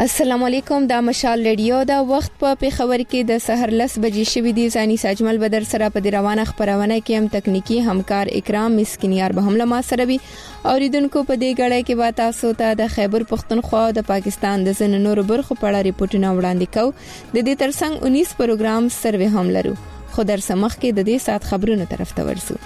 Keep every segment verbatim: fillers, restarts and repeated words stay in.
السلام علیکم. دا مشال ریډیو دا وخت په پیښور کې د سحر لس بجې شوې دي. ځاني ساجمل بدر سره په روانه خبرونه کې هم تکنیکی همکار اکرام مسکینیار به هم له ما سره وي. اوریدونکو په دې غړې کې به تاسو ته د خیبر پختونخوا د پاکستان د ځینو نورو برخو په اړه ریپورتونه وړاندې کوو. د دې ترڅنګ انیس پروګرام سروې هم لرو. خو در سمخ کې د دې سات خبرونو طرف ته ورسو.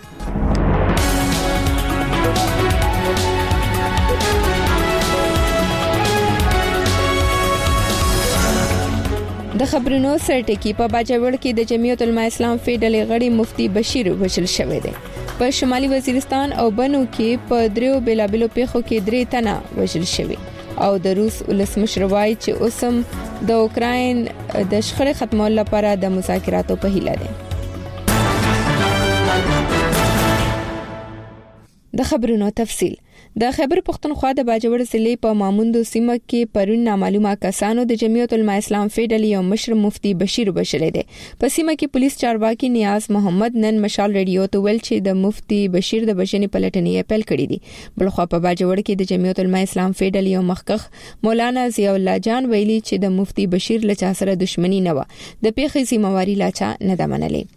د خبرونو سرټکی په باجوړ کې د جمعیت العلماء اسلام فی ډلې غړي مفتی بشیر وشل شوی دی. په شمالي وزیرستان او بنو کې په دریو بلابلو پیښو کې درې تنه وشل شوی او د روس ولسمشر وایي چې اوسم د اوکراین د شخړې ختمولو لپاره د مذاکراتو په هیله دی. د خبرونو تفصیل. د خیبر پختونخوا د باجوړ ضلع په ماموندو سیمه کې پرون نامعلومه کسانو د جمعیت العلماء اسلام فی ډلې یو مشر مفتی بشیر وشلې ده. په سیمه کې پولیس چارواکي نیاز محمد نن مشال ریډیو ته ویل چې د مفتی بشیر د بشنې پلټنې اپیل کړې دي. بلخوا په باجوړ کې د جمعیت العلماء اسلام فی ډلې یو مخکخ مولانا ضیاء الله جان ویلي چې د مفتی بشیر له چا سره دښمنی نه و. د پیښې ذمہواری لا چا نه ده منلې.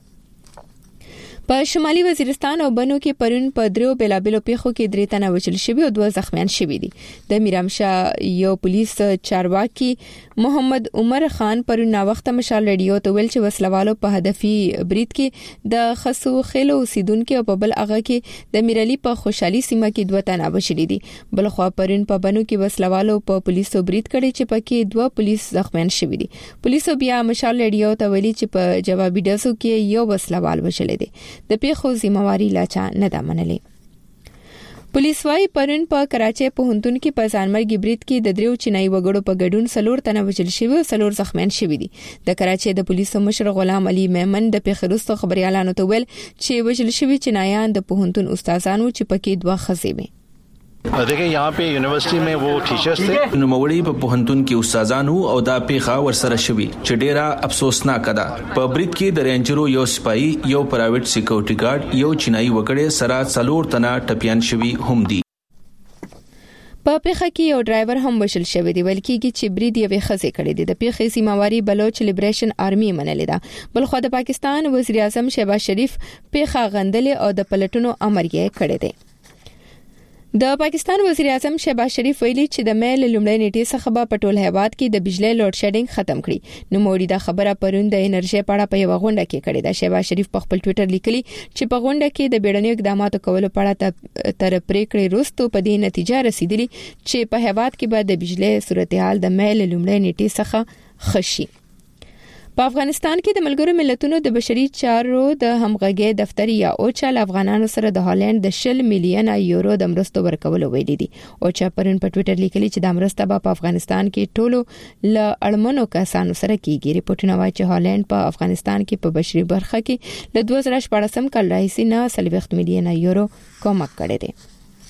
په شمالي وزیرستان او بنو کې پرون په دریو بلابلو پیښو کې درې تنه وژل شوي او دوه زخمیان شوي دي. د میرامشاه یو پولیس چارواکي محمد عمر خان پرون نا وخت مشال ریډیو ته ویل چې وسلوالو په هدفي برید کې د خسو خېلو اوسیدونکو او په بل هغه کې د میرالي په خوشحالي سیمه کې دوه تنه وژل دي. بلخوا پرون په بنو کې وسلوالو په پولیسو برید کړی چې پکې دوه پولیس زخمیان شوي دي. پولیسو بیا مشال ریډیو ته ویلي چې په جوابي ډزو کې یو وسلوال وژل دي. د پیښو ذمہواری لا چا نه ده منلې. پولیس وايي پرون په کراچۍ پوهنتون کې په ځانمرګي برید کې د دریو چینایي وګړو په ګډون څلور تنه وژل شوي او څلور زخمیان شوي دي. د کراچۍ د پولیسو مشر غلام علي میمن د پیښې وروسته خبريالانو ته ویل چې وژل شوي چینایان د پوهنتون استادانو چې پکې دوه ښځې وې. देखिए यहाँ पे यूनिवर्सिटी में वो टीचर्स थे. نوموړي په پوهنتون کې استادانو او دا پیښه ورسره شوی چې ډیره افسوسناک ده. په برید کې د رینجرو یو سپایي یو پرایویټ سکیورټي ګارد یو چینایي وګړي سره څلور تنه ټپيان شوی هم دي. په پیښه کې یو ډرایور هم وشل شوی دی. ویل کېږي چې برید یې خزې کړی دی. د پیښې ذمہواری بلوچ لیبریشن آرمي منلې ده. بلخو د پاکستان وزیر اعظم شهباز شریف پیښه غندلې او د پلټونو امر یې کړی دی. د پاکستان وزیر اعظم شهباز شریف ویلي چې د مې لومړی نیټې څخه به په ټول هیواد کې د بجلی لوډ شیډینګ ختم کړي. نو موړي دا خبره پرون د انرژي په اړه په یو غونډه کې کړې ده. شهباز شریف په خپل ټوئیټر لیکلي چې په غونډه کې د بیړنیو اقداماتو کولو په اړه تر پریکړې وروسته په دې نتیجه رسیدلی چې په هیواد کې به د بجلی صورتحال د مې لومړی نیټې څخه خشي. په افغانستان کې د ملګرو ملتونو د بشري چارو د همغږي دفتر یا اوچا له افغانانو سره د هالند د شل میلیون یورو د مرستو ورکولو ویلي دي. اوچا پرون په ټوئیټر لیکلي چې د مرسته په افغانستان کې ټولو ل اړمنو کسانو سره کیږي. ریپورتونه وايي چې هالند په افغانستان کې په بشري برخه کې له دوه زره شپږم کال راهیسې نه څلوېښت میلیون یورو کومک کړی دی.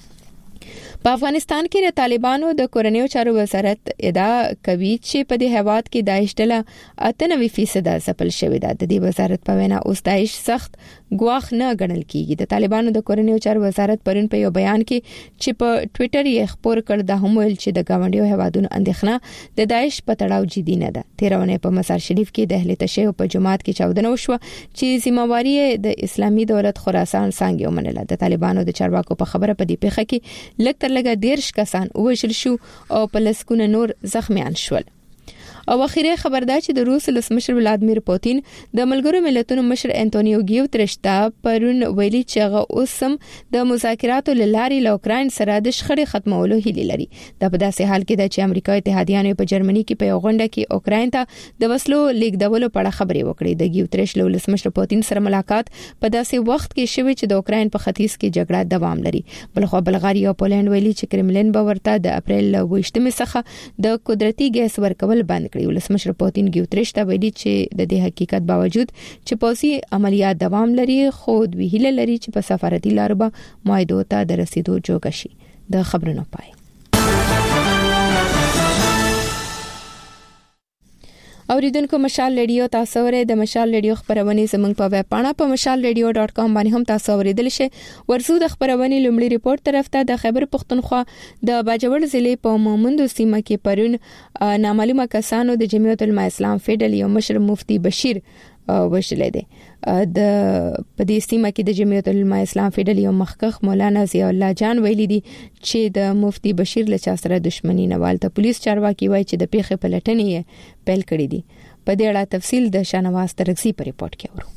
په افغانستان کې د طالبانو د کورنیو چارو وزارت ادعا کوي چې په دې هیواد کې داعش ډله اته نوي فیصد ځپل شوې ده. د دې وزارت په وینا اوس داعش سخت ګواښ نه ګڼل کیږي. د طالبانو د کورنیو چارو وزارت پرون په یو بیان کې چې په ټوئیټر یې خبر کړ د هم ویل چې د گاونډیو هیوادونو اندېښنه د داعش په تړاو جدي نه ده. تیرونه په مزار شریف کې د اهل تشیع په جماعت کې چاودنه وشوه چې ذمہواری د اسلامي دولت خراسان څنګه ومنله. د طالبانو د چارواکو په خبره په دې پیښه کې لکه لګا دیرش کسان وژل شو او په لسګونه نور زخمیان شول. او اخیری خبر ده چې د روس ولسمشر ولادمیر پوتین د ملګرو ملتونو مشر انټونیو ګیوتریش ته پرون ویلي چې هغه اوسم د مذاکراتو لارې له اوکراین سره د شخړې ختمولو هیله لري. دا په داسې حال کې ده چې امریکا اتحادیانو په جرمني کې په یو غونډه کې اوکراین ته د وسلو لیږدولو په اړه خبرې وکړې. د ګیوتریش له ولسمشر پوتین سره ملاقات په داسې وخت کې شوی چې د اوکراین په ختیځ کې جګړه دوام لري. بلخو بلغاریا او پولند ویلي چې کرملین به ورته د اپریل ویشتمې څخه د قدرتي ګیس ورکول بند کړي. ولسمشر پوتین ګیوتریش ته ویلي چې د دې حقیقت باوجود چې پوځي عملیات دوام لري خو دوی هیله لري چې په سفارتي لارو به معاهدو ته د رسیدو جوګه شي. د خبرونو پای. اوریدونکو مشال ریډیو تاسو ورې د مشال ریډیو خبرونه زموږ په ویب پاڼه په مشال ریډیو ډاٹ کام باندې هم تاسو اوریدل شئ. ورسو د خبرونه لومړی ریپورت طرف ته د خیبر پختونخوا د باجوړ ضلع په مومند سیمه کې پرون نامعلومه کسانو د جمعیت العلماء اسلام فیډل یو مشر مفتی بشیر وشلې ده. د په دې سیمه کې د جمعیت العلماء اسلام فیډل یو مخکخ مولانا ضیاء الله جان ویلي دي چې د مفتی بشیر له چا سره دښمنی نه والته پولیس چارواکي وایي چې د پیښې پلټنې پیل کړې دي. په دې اړه تفصیل د شانواز ترغزي په ریپورت کې اورو.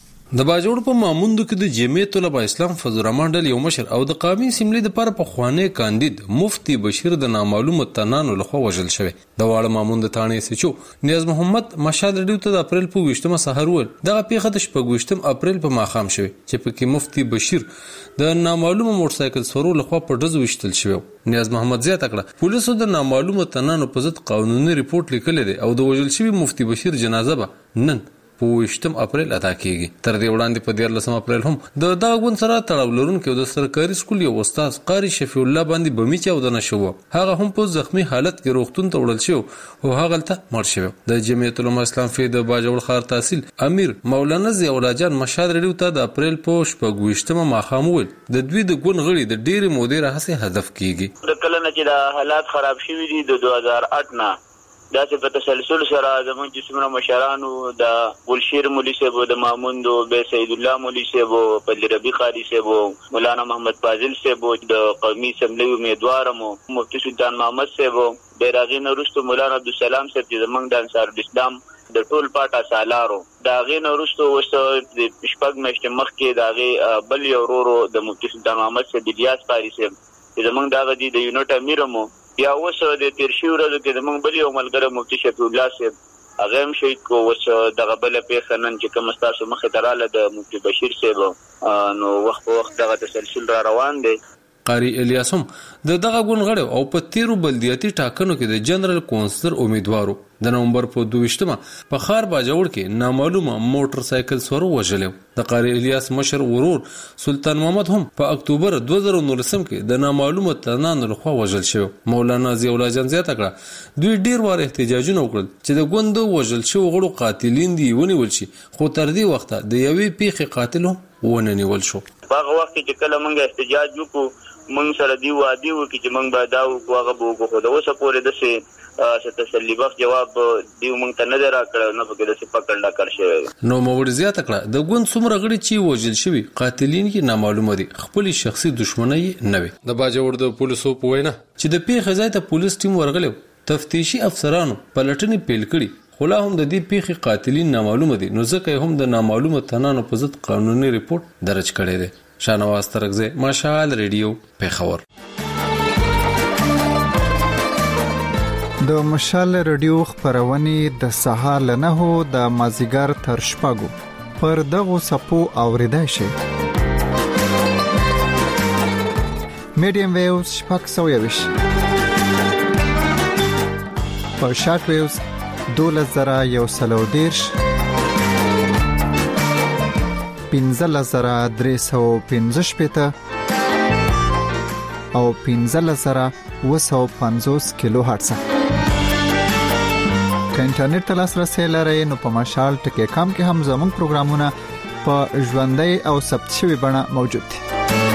د باجوړ په ماموندو کې د جمعیت العلماء اسلام فضل الرحمن ډل یو مشر او د قومي اسمبلی د لپاره په خوانې کاندید مفتی بشیر د نامعلومه تنانو لخوا وژل شوی. د واړه ماموند تانې سچو نیاز محمد مشال ریډیو ته د اپریل په ویشتمه سحر ول دغه پیښه د شپږ اپریل په ماخام شوی چې په کې مفتی بشیر د نامعلومه موټر سایکل سورو لخوا په ډز وشتل شوی. نیاز محمد زیاته کړه پولیسو د نامعلومه تنانو په ضد قانوني ریپورت لیکل دي او د وژل شوی مفتی بشیر جنازه به نن په ویشتم اپریل ادا کیږي. تر دې وړاندې په دیارلسم اپریل هم د دغه غون سره تړاو لرونکي د سرکاري سکول یو استاد قاری شفیع الله باندې بمی چاودنه شو. هغه هم په زخمی حالت کې روغتون ته وړل شو او هغه ته مړ شو. د جمعیت العلماء اسلام فی د باجوړ ښار تحصیل امیر مولانا ضیاء الله جان مشال ریډیو ته د اپریل په شپږ ویشتمه ماښام ول د دوی د ګون غړي د ډېری مودې راهسه هدف کیږي. د کله چې د حالات خراب شوي دي د دوه هزار اټ نه داسې په تسلسل سره زموږ چې څومره مشرانو د ګلشیر مولوي صاحب د ماموندو بے سید الله مولوي صاحب په ربی قاری صاحب مولانا محمد فاضل صاحب د قومي اسمبلی امیدوار مو مفتی سلطان محمد صاحب بیراغین رستو مولانا عبدالسلام صاحب چې زموږ د انصار الاسلام د ټول پاټا سالارو دا غین رستو وسو د شپږ میاشتې مخکې دا غي بل یو ورو د مفتی سلطان محمد صاحب الیاس قاری صاحب چې زموږ دا غدي د یونټ امیر مو یا وسو د تیر شي ورځو کې د موږ بل یو ملګری مفتی شفیع الله صاحب هغه هم شهید کو وسو دغه بل پیښه نن چې کوم تاسو مخه دراله د مفتی بشیر صاحب نو وخت په وخت دغه تسلسل را روان دی. قاری الیاس هم د دغه ګون غړو او په تیرو بلدیاتي ټاکنو کې د جنرال کونسلر امیدوارو د نومبر په دویشتمه په خار باجوړ کې نامعلومه موټر سایکل سورو وژلو. د قاری الیاس مشر ورور سلطان محمد هم په اکتوبر دوه زره نولسم کې د نامعلومه تنانو لخوا وژل شو. مولانا ضیاء الله جان زیاته کړه دوی ډیر واره احتجاجونه وکړل چې د ګوندو وژل شو غړو قاتلین دی ونیول شي خو تر دې وخته د یوې پیښې قاتل هم ونه نیول شو. هغه وخت چې کله موږ احتجاج وکړو موږ سره دی وادي وکړي چې موږ به دا وکړو هغه به وکړو خو د اوسه پورې داسې څه تسلي بخش جواب دی موږ ته نه دی راکړی نه پکې داسې پکړ ډکر شوی دی. نو موړ زیاته کړه د ګوند څومره غړي چې وژل شوي قاتلین کې نامعلومه دي خپلې شخصي دښمنۍ نه وي. د باجوړ د پولیسو په وینا چې د پیښې ځای ته پولیس ټیم ورغلی تفتیشي افسرانو پلټنې پیل کړي خو لا هم د دې پیښې قاتلین نامعلومه دي نو ځکه هم د نامعلومه تنانو په ضد قانوني ریپورت درج کړی دی. شانواز ترغزي مشال ریډیو پیښور. د مشال ریډیو خبرونه د سهار له نهو د مازیګر تر شپږو پر دغه سپو اوریدای شي. میډیم ویوز شپږ سوه یوش په شارټ ویوز دولس زره یو سلو دیرش پنځه زره درې سوه پنځه شپېته او پنځه زره اوه سوه پنځوس کیلو هرتز. که انټرنیټ ته لاسرسی لرئ نو په مشال ټکی کام کې هم زموږ پروګرامونه په ژوندۍ او ثبت شوي بڼه موجود دي.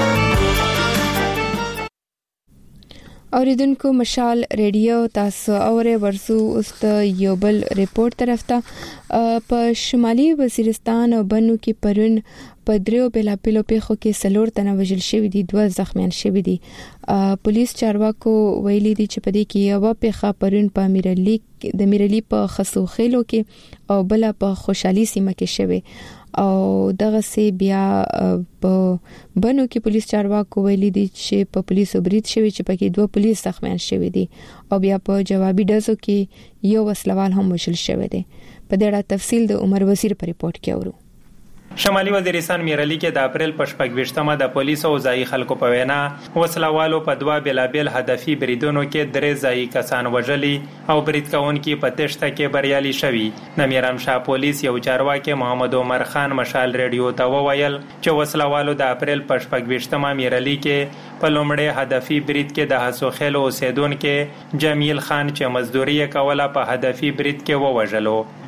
اوریدونکو مشال ریډیو تاسو اورئ. ورسو اوس د یو بل ریپورت طرف ته په شمالي وزیرستان او بنو کې پرون په دریو بېلابېلو پیښو کې څلور تنه وژل شوي دي دوه زخمیان شوي دي. پولیس چارواکو ویلي دي چې په دې کې یوه پیښه پرون په میرعلي د میرعلي په خسوخیلو کې او بله په خوشحالي سیمه کې شوې او دغه سي بیا په بنو کې پولیس چارواکو ویلي دي چې په پولیسو برید شوی چې پکې دوه پولیس زخمیان شوي دي او بیا په جوابي ډزو کې یو وسلوال هم وژل شوی دی. په دې اړه تفصیل د عمر وزیر په ریپورت کې اورو. شمالي وزیرستان میرعلي کې د اپریل په شپږویشتمه د پولیسو او ځایي خلکو په وینا وسلوالو په دوه بېلابېل هدفي بریدونو کې درې ځایي کسان وژلي او برید کوونکي په تېښته کې بریالي شوي. د میرامشاه پولیس یو چارواکي محمد عمر خان مشال ریډیو ته وویل چې وسلوالو د اپریل په شپږویشتمه میرعلي کې په لومړي هدفي برید کې د حسوخیلو اوسیدونکي جمیل خان چې مزدوري کوله په هدفي برید کې ووژلو.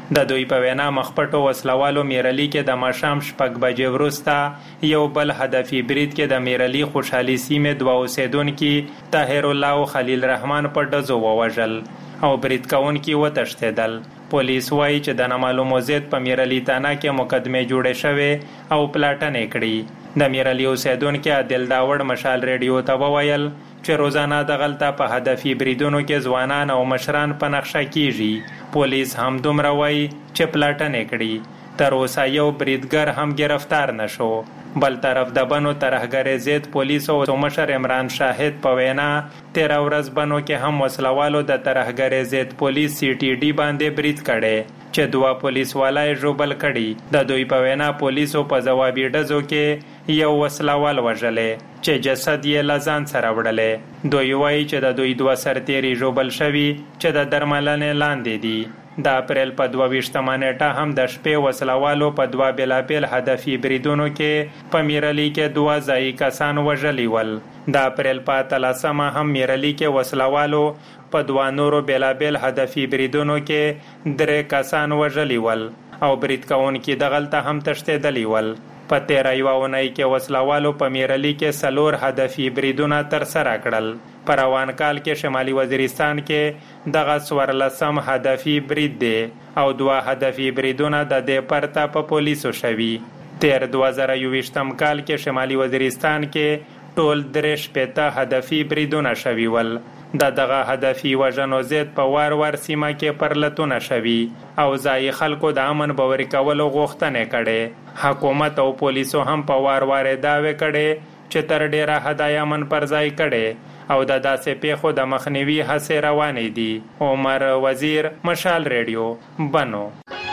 د دوی په وینا مخپټو وسلوالو میرلی کې د ماښام شپږ بجې وروسته یو بل هدفي برید کې د میرلی خوشحالي سیمې دوه اوسیدونکي طاهر الله او خلیل رحمان په ډزو ووژل او برید کوونکي وتښتېدل. پولیس وایي چې د نامعلومو ضد په میرلی تانه کې مقدمې جوړې شوې او پلاټنې کړي. د میرلی اوسیدونکي عادل داوړ مشال ریډیو ته وویل چې روزانه دغلته په هدفي بریدونو کې ځوانان او مشران په نقشه کیږي. پولیس هم دومره وایي چې پلاټنې کړي. تر اوسه یو بریدګر هم گرفتار نشو. بل طرف د بنو ترهګرۍ ضد پولیسو او مشر عمران شاهد په وینا تیره ورځ بنو کې هم وسلوالو د ترهګرۍ ضد پولیس سی ټي ډي باندې برید کړی چې دوه پولیس والای ژوبل کړي. د دوی په وینا پولیسو په ځوابي ډزو کې یو وسلوال وژلی چې جسد یې له ځان سره وړلی. دوی وایي چې د دوی دوه سرتیري ژوبل شوي چې د درملنې لاندې دي. د اپریل په دوه ویشتمه نیټه هم د شپې وسلوالو په دوه بېلابېل هدفي بریدونو کې په میرلی کې دوه ځایي کسان وژلي ول. د اپریل په اتلسمه هم میرلی کې وسلوالو په دوه نورو بېلابېل هدفي بریدونو کې درې کسان وژلي ول او برید کوونکي دغلته هم تښتېدلي ول. په تیره یوه اونۍ کې وسلوالو په میرلی کې څلور هدفي بریدونه ترسره کړل. په روان کال کې شمالي وزیرستان کې دغه څوارلسم هدفي برید دی او دوه هدفي بریدونه د دې پرته په پولیسو شوي. تیر دوه زره یوویشتم کال کې شمالي وزیرستان کې ټول درې شپېته هدفي بریدونه شوي ول. د دغه هدفي وژنو ضد په وار وار سیمه کې پرلتونه شوي او ځایي خلکو د امن باوري کولو غوښتنې کړې. حکومت او پولیسو هم په وار وار دعوې کړې چې تر ډیره حده امن پر ځای کړي او د داسې پیښو د مخنیوي هڅې روانې دي. عمر وزیر، مشال ریډیو، بنو.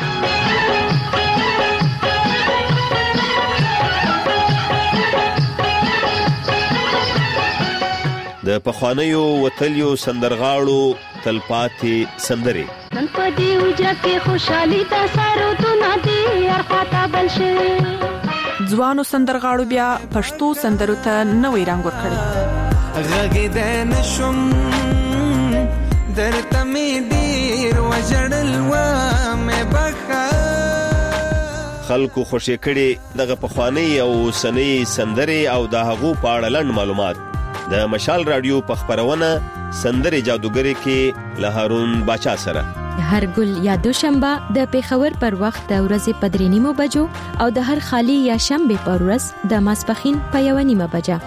د پخوانیو وتلیو سندرغاړو تلپاتې سندرې نن په دې وجه کې خوشحالي د سرودونه دي هر خواته بل شي. ځوانو سندرغاړو بیا پښتو سندرو ته نوې رنګ ورکړی. غږېدی نشم درته مې ډېر وژړل ومې بخښه. خلکو خوشې کړي دغه پخوانۍ او اوسنۍ سندرې او د هغو په اړه لنډ معلومات د مشال رادیو په خپرونه سندرې جادوګرۍ کې له هارون باچا سره هر ګل یا دوشنبه د پیښور پر وخت د ورځې په درې نیمو بجو او د هر خالی یا شنبه پر ورځ د ماسپښین په یوه نیمه بجه.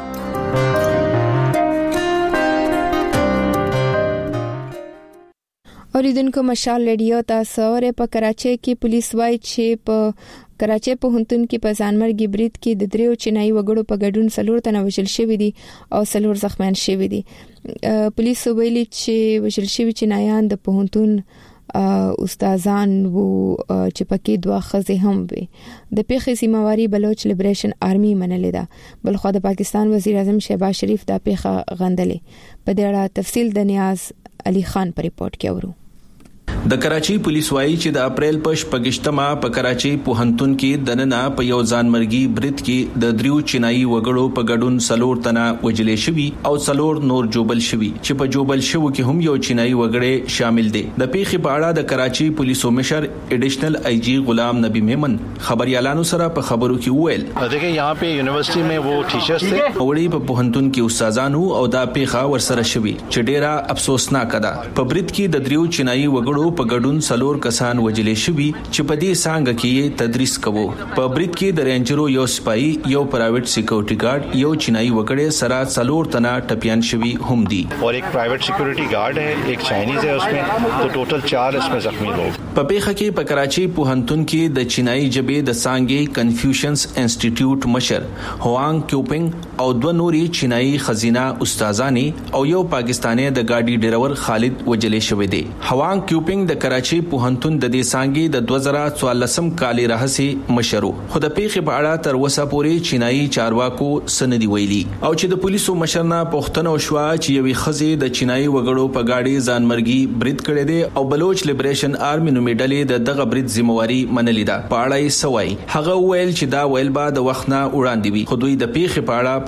اوریدونکو مشال ریډیو تاسو ورې په کراچۍ کې پولیس وایي چې په کراچۍ پوهنتون کې په ځانمرګي برید کې د دریو چینایي وګړو په ګډون څلور تنه وژل شوي دي او څلور زخمیان شوي دي. پولیس ویلي چې وژل شوي چینایان د پوهنتون استادان وو چې پکې دوه ښځې هم وي. د پیښې ذمہواري بلوچ لیبریشن آرمي منلې ده. بلخو د پاکستان وزیر اعظم شهباز شریف دا پیښه غندلې. په دې اړه تفصیل د نیاز علي خان په ریپورت کې اورو. د کراچۍ پولیس وایي چې د اپریل په شپږشتمه په کراچۍ پوهنتون کې د ننه په یو ځانمرګي برید کې د دریو چینایي وګړو په ګډون څلور تنه وژل شوي او څلور نور جوبل شوي چې په جوبل شوو کې هم یو چینایي وګړی شامل دي. د پیښې په اړه د کراچۍ پولیسو مشر ایډیشنل آئی جی غلام نبی میمن خبريالانو سره په خبرو کې وویل دیکھیں یہاں پہ یونیورسٹی میں وہ ټیچرز تھے وړي په پوهنتون کې استادانو او دا پیښه ورسره شوي چې ډیره افسوسناک ده. په برید کې د دریو چینایي وګړو په ګډون څلور کسان وژل شوي چې په دې څانګه کې تدریس کوو. په برید کې د رینجرو یو سپایي یو پرایویټ سکیورټي ګارد یو چینایي وګړی سره څلور تنه ټپیان شوي هم دي اور ایک پرایویټ سکیورټي ګارد ہے ایک چائنیز ہے اس میں تو ټوټل چار اس میں زخمی لوگ. په پیښه کې په کراچۍ پوهنتون کې د چینایي ژبې د څانګې کنفیوشنز انسټیټیوټ مشر هوانګ کیوپینګ او دوه نوري چینایي خزینه استادانې او یو پاکستانی د ګاډي ډرایور خالد وژل شوی دی. هوانګ کیوپینګ د کراچۍ پوهنتون د دې څانګې د دوه زره څوارلسم کال راهیسې مشر خو د پیښې په اړه تر اوسه پورې چینایي چارواکو سندي ویلي او چې د پولیسو مشر نه پوښتنه وشوه چې یوې ښځې د چینایي وګړو په ګاډي ځانمرګي برید کړی دی او بلوچ لیبریشن آرمي نومې ډلې د دغه برید ذمہواري منلې ده. په اړه یې سوای هغه ویل چې دا ویل به د وخت نه وړاندې وي خو دوی د پیښې په اړه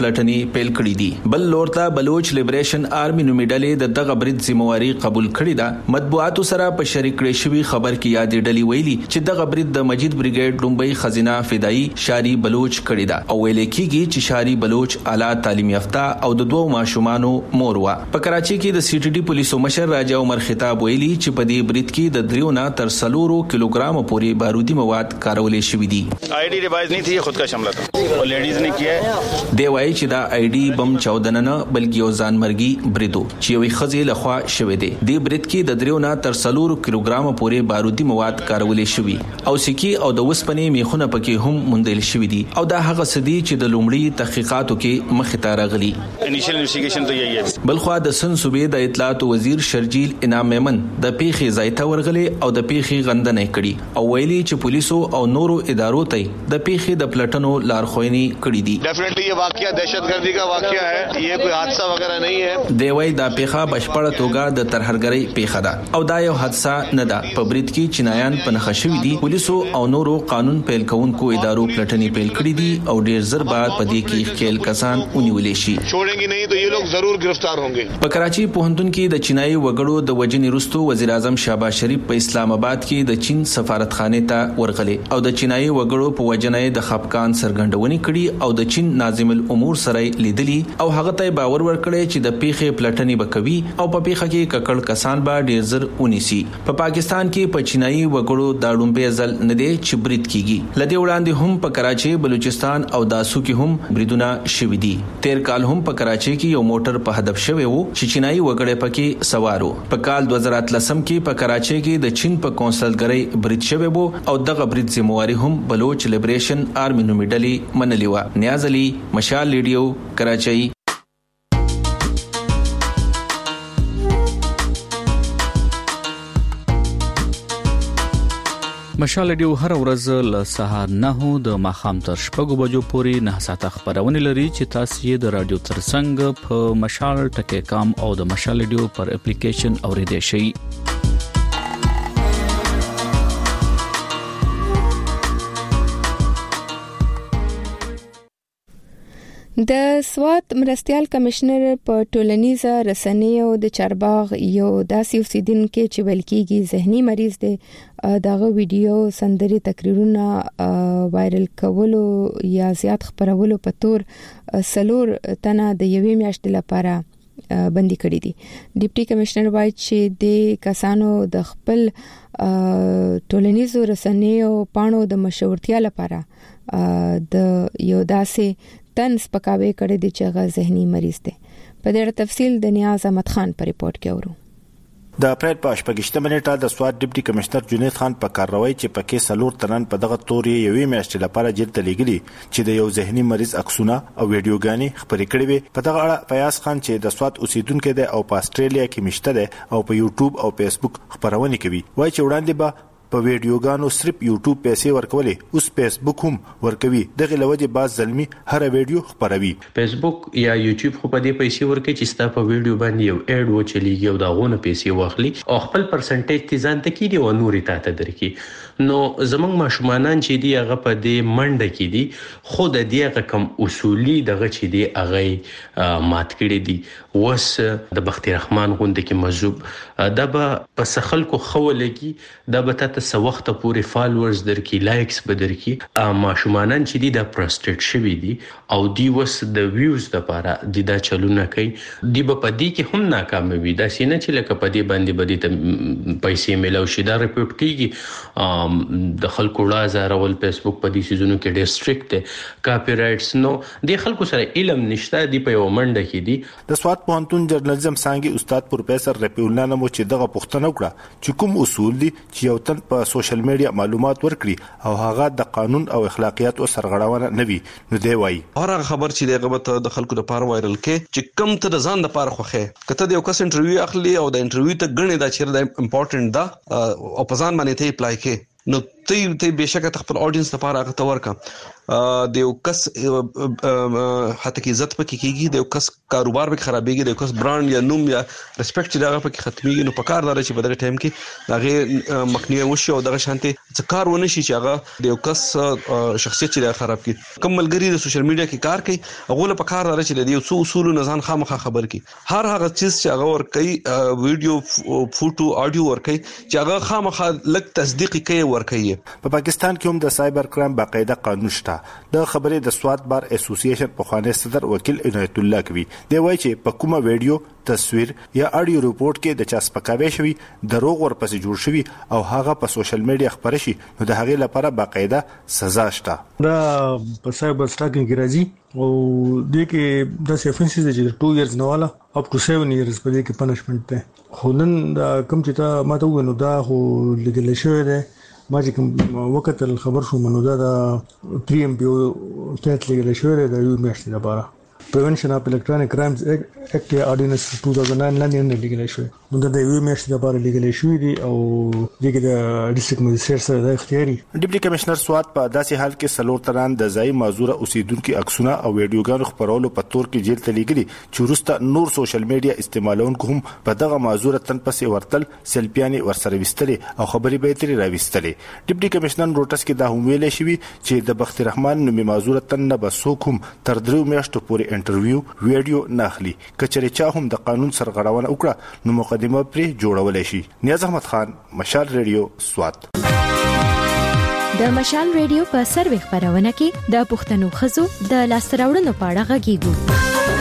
پلټنې پیل کړې دي. بل لورته بلوچ لیبریشن آرمي نومي ډلې د دغه برید ذمہواری قبول کړې ده. مطبوعاتو سره په شریک کړې شوی خبر کې یادې ډلې ویلي چې دغه برید د مجید بریګیډ لومبۍ خزینه فدایي شاری بلوچ کړې ده او ویل کېږي چې شاری بلوچ اعلی تعلیم یافته او د دوو ماشومانو مور و. په کراچي کې د سی ټي ډي پولیسو مشر راجا عمر خطاب ویلي چې په دې برید کې د دریو نه تر سلورو کیلوګرام پورې بارودي مواد کارولې شوې دي. آئی ڈی ریوائز نہیں تھی, خود کا حملہ تھا اور لیڈیز نے کیا ہے. دی وایي چې دا آئی ډي بم چودنه نه بلکې یو ځانمرګي بریدو چې یوې ښځې لخوا شوې دی. دې برید کې د دریو نه تر سلورو کیلوګرام پورې بارودي مواد کارولې شوي او سکی او د وسپنې میخونه پکې هم موندل شوي دي او دا هغه سدي چې د لومړي تحقیقاتو کې مخې ته راغلي. انیشل انویسټیګیشن ته یې بلخوا د سن صوبې د اطلاعات وزیر شرجیل انعام میمن د پیښې ځای ته ورغلي او د پیښې غندنه کړي او ویلي چې پولیسو او نورو ادارو ته د پیښې د پلټنو لارښوونې کړې دي. ډیفینیټلی یہ واقعہ دہشتگردی کا واقعہ ہے, یہ کوئی حادثہ وغیرہ نہیں ہے. دی وایي دا پیښه بشپړه توګه د ترهګرۍ پیښه ده او دا یو حادثه نه ده. په برید کې چینایان په نښه شوي دي. پولیسو او نورو قانون پیل کوونکو ادارو پلټنې پیل کړې دي او ډیر زر بعد په دې کې خپل کسان ونیولې شي. छोड़ेंगे नहीं तो ये लोग जरूर गिरफ्तार होंगे. په کراچي پوهنتون کې د چینایي وګړو د وجنې وروسته وزیر اعظم شهباز شریف په اسلام آباد کې د چین سفارتخانه ته ورغلی او د چینایي وګړو په وجنې د خپګان سرګندونې کړي او د چین ناظم الامور سره لیدلی او هغه ته باور ورکړي چې د پیښې پلټنې بکوي او په پیښه کې ککړ کسان به ډیر زر ونیسي. په پاکستان کې په چینایي وګړو د ډومبې ځل نه دی چې برید کیږي. لدی وړاندې هم په کراچي بلوچستان او داسو کې هم بریدونه شوي دي. تیر کال هم په کراچي کې یو موټر په هدف شوی وو چې چینایي وګړي پکې سوارو. په کال دوه زره اتلسم کې په کراچي کې د چین په کونسلګرۍ برید شوی وو او دغه برید ذمہواری هم بلوچ لیبریشن آرمي نومي ډلې منلې و. نیاز علي, مشال ریډیو, کراچي. مشال ډیو هر ورځ له سهار نه د ماخام تر شپږو بجو پورې نه ساعته خبرونه لري چې تاسو یې د رادیو ترڅنګ په مشال ټکی کام او د مشال ډیو پر اپلیکیشن اوریدئ شئ. د سوات مرستيال کمشنر په ټولنیزه رسنیو د چارباغ یو داسې اوسیدونکو چې بلکې ذهني مریض دی دغه ویډیو سندري تقریرونه وایرل کولو یا زیات خبرولو په تور سلور تنه د یوې میاشتې لپاره بندي کړی دي. ډیپټي کمشنر وایي چې د کسانو د خپل ټولنیزو رسنیو پاڼو د مشهورتیا لپاره د یو داسې تن سپکاوي کړی دی چې هغه ذهني مریض دی. په دې اړه تفصیل د نیاز احمد خان په ریپورت کې اورو. د اپریل په شپږشتمه نیټه د سوات ډیپټي کمشنر جنید خان په کاروي چې پکې سلور تنن په دغه توري یوې میاشتې لپاره جلد لګلي چې د یو ذهني مریض عکسونه او ویډیوګانې خبرې کړې وي. په دغه اړه فیاض خان چې د سوات اوسیدونکو دی او په استرالیا کې مشته دی او په یوټیوب او فیسبوک خبرونه کوي, وایي چې وړاندې به په ویډیوګانو صرف یوټیوب پیسې ورکولې, اوس فیسبوک هم ورکوي. دغه لوجه باز ظلمي هر ویډیو خبروي. فیسبوک یا یوټیوب خو په دې پیسې ورکوي چې ستا په ویډیو باندې یو اډ و چلیږي او دا غونه پیسې واخلي او خپل پرسنټیج تی ځان ته کیږي او نوري ته ته درکې. نو زمنګ ماشومانان چې دی هغه په دې منډه کې دي خو د دې هغه کم اصولي دغه چې دی هغه مات کړي دي. وس د بختي رحمان غونډه کې مزوب دا به په سخل کو خولګي دا به ته سو وخت پورې فالوورز درکې, لایکس به درکې. ماشومانان چې دی دا پرستریټ شوی دي او دی وس د ویوز لپاره د دا چلونه کوي. دی به په دې کې هم ناکام وي. دا سینه چې لکه په دې باندې بدی ته پیسې ملو شي دا ریپورت کیږي. د خلکو لازم راول فیسبوک په دې سيزونو کې ډېر سټریکټ دی. کاپی رائټس نو د خلکو سره علم نشته دی په یو منډه کې دی. د سوات پوهنتون جرنالیزم څانګې استاد پروفیسور رفیع الله نمو چې دغه پوښتنه وکړه چې کوم اصول دي چې یو تن په سوشل میډیا معلومات ورکړي او هغه د قانون او اخلاقیات او سرغړونه نه وي. نو دی وایي هر خبر چې دغه به د خلکو لپاره وایرل کې چې کم ته ځان لپاره خوخه کته د یو کس انټرویو اخلي او د انټرویو ته غنې دا چې د امپورټنت دا او په ځان باندې ته اپلای کې نو ته ته بهشکه خپل اډینس لپاره هغه تور کا د یو کس حتی کې عزت پکې کیږي د یو کس کاروبار به خرابېږي د یو کس برانډ یا نوم یا ریسپیکټ چې دغه پکې ختميږي نو په کار دار چې په دغه ټایم کې هغه مخنیوي وشي او دغه شانتي څه کار ونه شي چې هغه د یو کس شخصیت چې خراب کړي کوم ملګری د سوشل میډیا کې کار کوي هغه له په کار دار چې د یو څو اصول نه ځان خامخا خبر کی هر هغه چیز چې هغه ور کوي ویډیو فوټو اډیو ور کوي چې هغه خامخا لک تصدیق کوي ور کوي په پاکستان کې هم د سایبر کرائم باقاعده قانون شته د خبرې د سواد بار اسوسییشن په خوانې صدر وکیل عنایت الله کوي دی وایي چې په کومه ویډیو تصویر یا اډیو ریپورت کې د چا سپکاوی شوی دروغ ورپسې جوړ شوی او هغه په سوشل میډیا خبر شي نو د هغې لپاره باقاعده سزا شته دا په سایبر سټاکینګ کې راځي او د کې د سیفنسز چې two years نه والا اپ ټو seven years په دې کې پنشمنت ده خو نن دا کوم چې تا ماته وینو دا خو لیګل شوی دی ما چې کوم وخت الخبر شو منو دا د پری ام پی او تحت لیګل شوی دی د یو میاشتې لپاره Prevention of Electronic Crimes Act Ordinance two thousand nine لاندې لیګل شوی نو دا د یو میاشتې لپاره لیګل شوی دی او دغه د ډیسټریکټ مجسټر سره د اختیاري ډیپټي کمشنر سواد په داسې حال کې سلور تران د ځای معذوره اوسیدونکو عکسونه او ویډیوګانو خبرولو په تور کې جیل ته لیږلي چې وروسته نور سوشل میډیا استعمالونکو هم په دغه معذوره تن پسې ورتل سلفیانې ورسره وستلې او خبري به ترې راوستلې ډیپټي کمشنر نوټس کې دا هم ویلې شوی چې د بخت رحمان نومي معذوره تن نه بسوک هم تر درو میاشتو پورې انټرویو ویډیو ناخلی کچره چا هم د قانون سرغړونه وکړه نو مقدمه پرې جوړولای شي نیاز احمد خان مشال ریډیو سوات د مشال ریډیو په سروي خبرونه کې د پښتنو خزو د لاستراوړنو په اړه غږیږو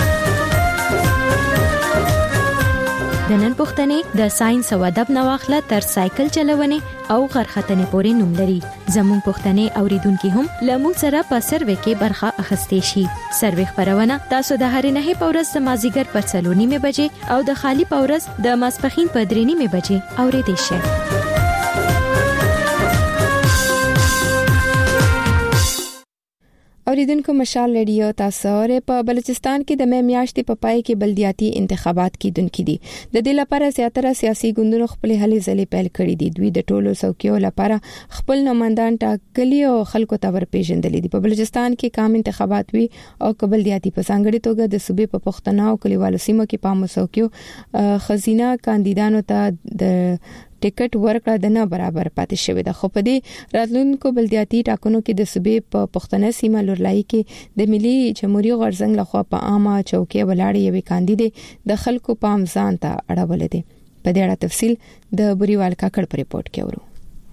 د نن پښتنې د ساينس او ادب نواخله تر سایکل چلونې او غرختنې پورې نوم لري زموږ پښتنې اوریدونکو هم لمو سره په سروي کې برخه اخستې شي سروي خبرونه تاسو د هرې نه په ورځ د مازیګر په څلور نیمه بجې او د خالی په ورځ د ماسپخین په درې نیمه بجې اوریدئ شئ اوریدونکو مشال ریډیو تاسو ورې په بلوچستان کې د مې میاشتې په پای کې بلدیاتي انتخابات کیدونکو دي د دې لپاره زیاتره سیاسي ګوندونو خپل هلې ځلې پیل کړې دي دوی د ټولو څوکیو لپاره خپل نمائندان ټاکلي او خلکو ته ورپېژندل دي په بلوچستان کې کام انتخابات وی او بلدیاتي په ځانګړي توګه د صوبې په پښتنو او کلیوالو سیمو کې پام وسوکیو خزینه کاندیدانو ته د ټیکټ ورکړه د نه برابر پاتې شوې ده خو په دې راتلونکو بلدیاتي ټاکنو کې د صوبې په پښتنه سیمه لورلای کې د ملي جمهوریت غرزنګ لخوا په عامه چوکۍ ولاړې یوې کاندید د خلکو پام ځان ته اړول دي په دې اړه تفصیل د بوريوال کاکړ په ریپورت کې ورو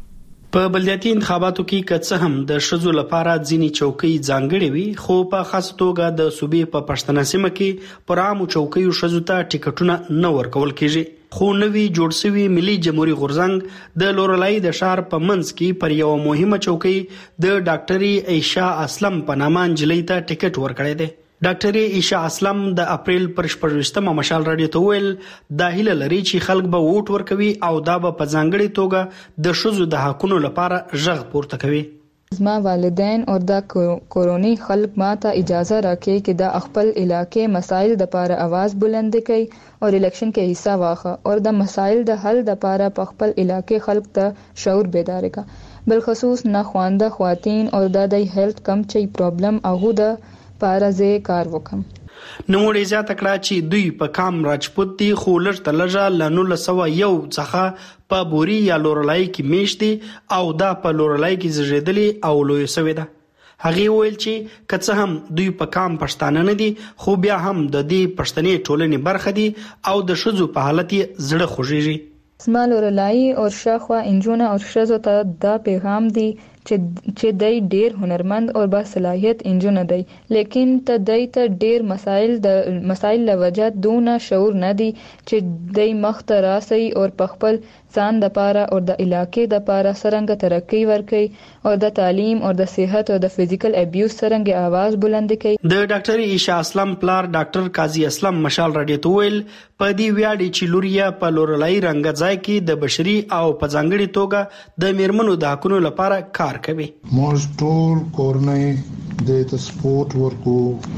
په بلدیاتي انتخاباتو کې کڅ هم د شذو لپاره ځینی چوکۍ ځانګړې وي خو په خاص توګه د صوبې په پښتنه سیمه کې پر عامو چوکۍ شذو ته ټیکټونه نه ورکول کیږي خو نوی جوړ شوی ملي جمهوریت غورزنګ د لورلای د شهر په منځ کې پر یو مهمه چوکۍ د ډاکټري عائشہ اسلم په نامه انجلۍ ته ټیکټ ورکړی دی ډاکټري عائشہ اسلم د اپریل پر شپږمه مشال راډیو ته ویل د هیله لري چې خلک به ووټ ورکوي او دا به په ځانګړي توګه د شذو د حقونو لپاره ژغ پورته کوي زما والدین او د کورونی خلک ماته اجازه راکړي چې د خپل علاقې مسایل د لپاره आवाज بلند کړي او الیکشن کې حصہ واخلي او د مسایل د حل د لپاره په خپل علاقې خلک ته شعور بیدار کړي بل خصوص نه خوانده خواتین او د هیلث کم چي پرابلم او د لپاره زه کار وکم نو وړي زیاته کړه چې دوی په کام راجپوت دي خو لږ تلجه لنول سوا یو څخه په بوري یا لورلای کې میشتي او دا په لورلای کې زړېدلې او لوی سوي ده هغه ویل چې کڅ هم دوی په کام پښتانه نه دي خو بیا هم د دې پښتنې ټولنې برخه دي او د شذو په حالت زړه خوږيږي اسما لورلای او شاخوا انجونه او شذو ته دا پیغام دی چې چې دای ډیر هنرمند او با صلاحیت انجونه دی لیکن ته دای ته ډیر مسائل د مسائل لوجه دونه شعور نه دی چې دای مخته راسي او په خپل ځان د پاره او د علاقې د پاره سرنګ ترقی ورکړي او د تعلیم او د صحت او د فزیکل ابیوز سرنګ आवाज بلند کړي د ډاکټر عائشہ اسلم پلار ډاکټر قاضي اسلم مشال راډیو ته ویل په دې ویاړي چې لوریا په لورلای رنګ ځای کې د بشري او په ځانګړي توګه د میرمنو د حقوقو لپاره کار کوي موږ ټول کورنۍ د سپورت ورکو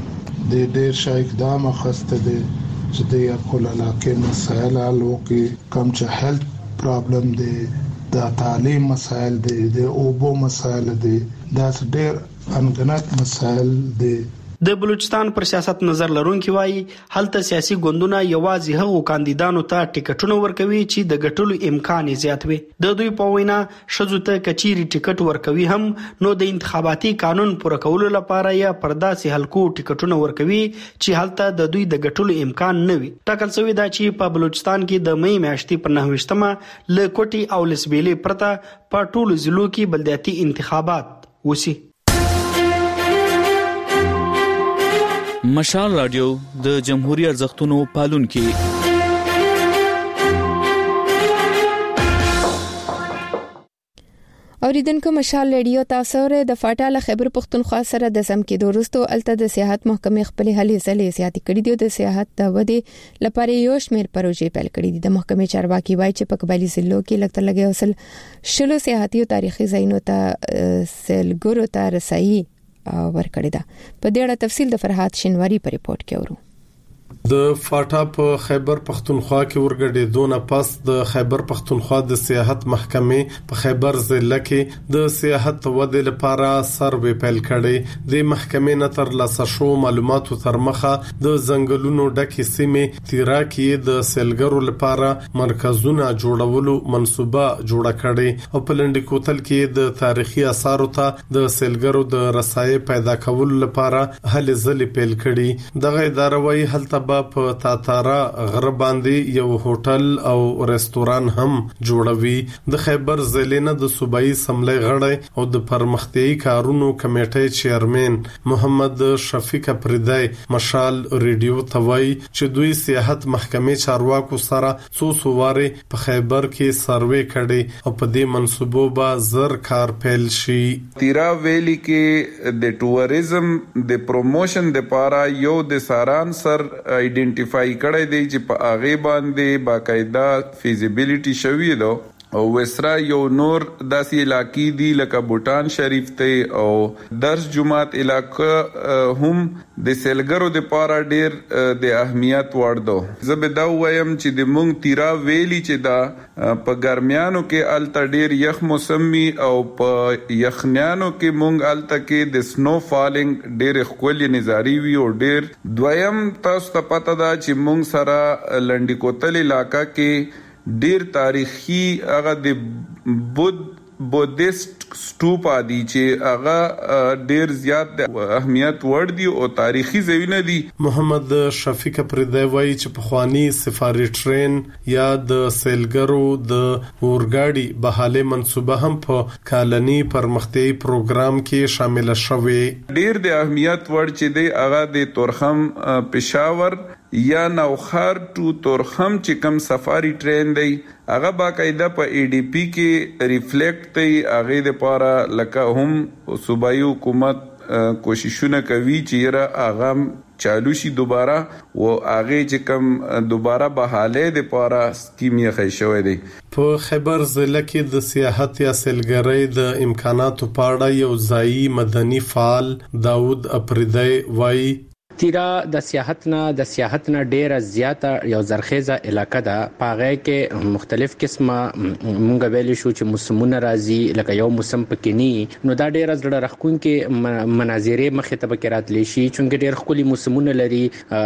د ډېر شایک دا مخسته دي چې د خپل علاقې مسایل حل وکړي کم چې هیلث پرابلم دي د تعلیم مسایل دي د اوبو مسایل دي دا ډېر انګنات مسائل دي. د بلوچستان پر سیاست نظر لرونکي وایي هلته سیاسي ګوندونه یوازې هغو کاندیدانو ته ټیکټونه ورکوي چې د ګټلو امکان یې زیات وي. د دوی په وینا ښځو ته کچيري ټیکټ ورکوي هم نو د انتخاباتي قانون پوره کولو لپاره یا پر داسې حلقو ټیکټونه ورکوي چې هلته د دوی د ګټلو امکان نه وي. ټاکل شوی دا چې په بلوچستان کې د مې میاشتې پر نهه ویشتمه له کوټي او لسبیلې پرته په ټولو ضلعو کې بلدیاتي انتخابات وسی. مشال رادیو د جمهوریت ارزښتونو پالونکي. اوریدونکو مشال رادیو تاسو سره د فاټاله خیبر پختونخوا سره د سم کې دورستو الته د سیاحت محکمې خپل هلې ځلې زیاتې کړې دي. د سیاحت د ودې لپاره یو شمېر پروژې پیل کړې دي. د محکمې چارواکي وایي چې په قبایلی ضلعو کې لکه لګي اصل شلو سیاحتي او تاریخي ځایونو ته سیلګرو ته رسایي ورکړی دا. په دې اړه تفصیل د فرحات شینواری په ریپورت کې ورو. د فاټا په خیبر پختونخوا کې ورګډې دونه پس د خیبر پختونخوا د سیاحت محکمې په خیبر ضلع کې د سیاحت ودې لپاره سروې پیل کړي. د محکمې نه تر لاسه شو معلوماتو تر مخه د ځنګلونو ډکې سیمې تیرا کې د سیلګرو لپاره مرکزونه جوړولو منصوبه جوړه کړي او په لنډ کوتل کې د تاریخي آثارو ته د سیلګرو د رسایي پیدا کولو لپاره هلې ځلې پیل کړي. دغه اداره وايي هلته په تاتارا غره باندې یو هوټل او رستوران هم جوړوي. د خیبر ضلع نه د صوبایي سملې غړی او د پرمختیايي کارونو کمیټې چیرمن محمد شفیق پردای مشال ریډیو توای چې دوی سیاحت محکمې چارواکو سره څو سواره په خیبر کې سروې کړي او په دې منصوبو به زر کار پیل شي. تیرا ویلی کې د ټوریزم د پروموشن لپاره یو د ساران سر آئیډنټیفای کړی دی چې په هغه باندې باقاعده فیزیبিলিټی شوی دی او وسرا یو نور داسې علاقې دي لکه بوتان شریف ته او درس جمعات علاقه هم د سیلګرو د پاره ډیر د اهمیت وړ دو. زه به دا وایم چې د مونږ تیرا ویلی چې دا په ګرمیانو کې الته ډیر یخ موسم وي او په یخنیانو کې مونږ الته کې د سنو فالینګ ډیر ښکلي نظاری وي او ډیر دویم تاسو ته پته ده چې مونږ سره لنډی کوتل علاقہ کې ډیر تاریخي هغه د بود بودیست سټوپ ادي چې هغه ډیر زیات د اهمیت ور دي او تاریخي ځایونه دي. محمد شفیق پردای وایي چې په خواني سفاري ټرین یا د سیلګرو د اورګاډي بهاله منصوبه هم په کالني پرمختیايي پروګرام کې شامل شوه. ډیر د اهمیت ور چې دی هغه د تورخم پېښور یا نوخار ټو تورخم چې کم سفاري ټرین دی هغه باقاعده په ای ډی پی کې ریفلیکټ دی. هغه د لپاره لکه هم صوبایي حکومت کوششونه کوي چې را هغه چالو شي دوباره او هغه چې کم دوباره بحاله د لپاره سکیم یې خې شوې دی. په خیبر ضلع کې د سیاحت یا سیلګرۍ د امکاناتو په اړه یو ځایي مدني فعال داود اپریدای وایي تیرا د سیاحت نه د سیاحت نه ډیره زیاته یو زرخیزه علاقه ده. پاغه کې مختلف قسمه مونږ ویل شو چې موسمونه راځي لکه یو موسم پکې ني نو دا ډیره زړه رخکون کې مناظره مخه ته پکې راتلی شي چې ډیر خولي موسمونه لري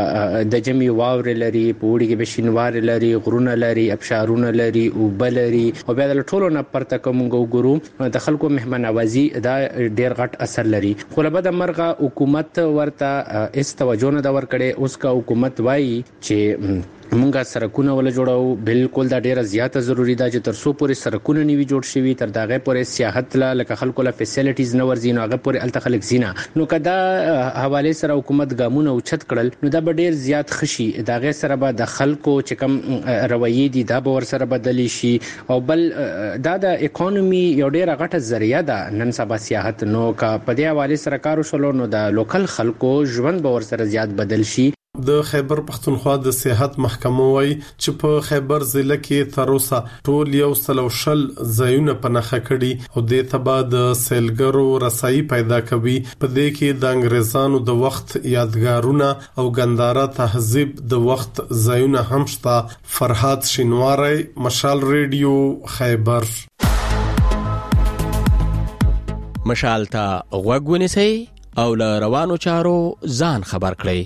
د جمی واور لري پوړي کې بشینوار لري غرونه لري ابشارونه لري او بلري او بیا د ټولو نه پرته کوم ګورو د خلکو مهمان نوازي دا ډیر غټ اثر لري. خو له بده مرغه حکومت ورته اس توجه نه دا ور کړي. اوس کا حکومت وایي چې مونږه سرکونه ول جوړاو بالکل دا ډیره زیاته ضروری ده چې تر څو پورې سرکونه نیوي جوړ شي تر داغه پورې سیاحت لا لکه خلکو لا فیسیلیټیز نه ورزینو هغه پورې الته خلک زینا نو کدا حواله سره حکومت ګامونه اوچت کړل نو دا به ډیر زیات خشي داغه سره به د خلکو چې کم رویې دي دا به ور سره بدلی شي او بل دا د اکانومي یو ډیره غټه ذریعہ ده نن سبا سیاحت نو کا په دې حواله سره کار وشول نو د لوکل خلکو ژوند به ور سره زیات بدل شي. د خیبر پختونخوا د سیاحت محکمه وایي چې په خیبر ضلع کې تر اوسه ټول یو سل او شل ځایونه په نخښه کړي او د تبا د سیلګرو رسایي پیدا کوي. په دې کې د انګريزانو د وخت یادګارونه او ګنداره تهذیب د وخت ځایونه هم شته. فرحات شینواری مشال ریډیو خیبر. مشال ته غوږ ونیسئ او له روانو چارو ځان خبر کړئ.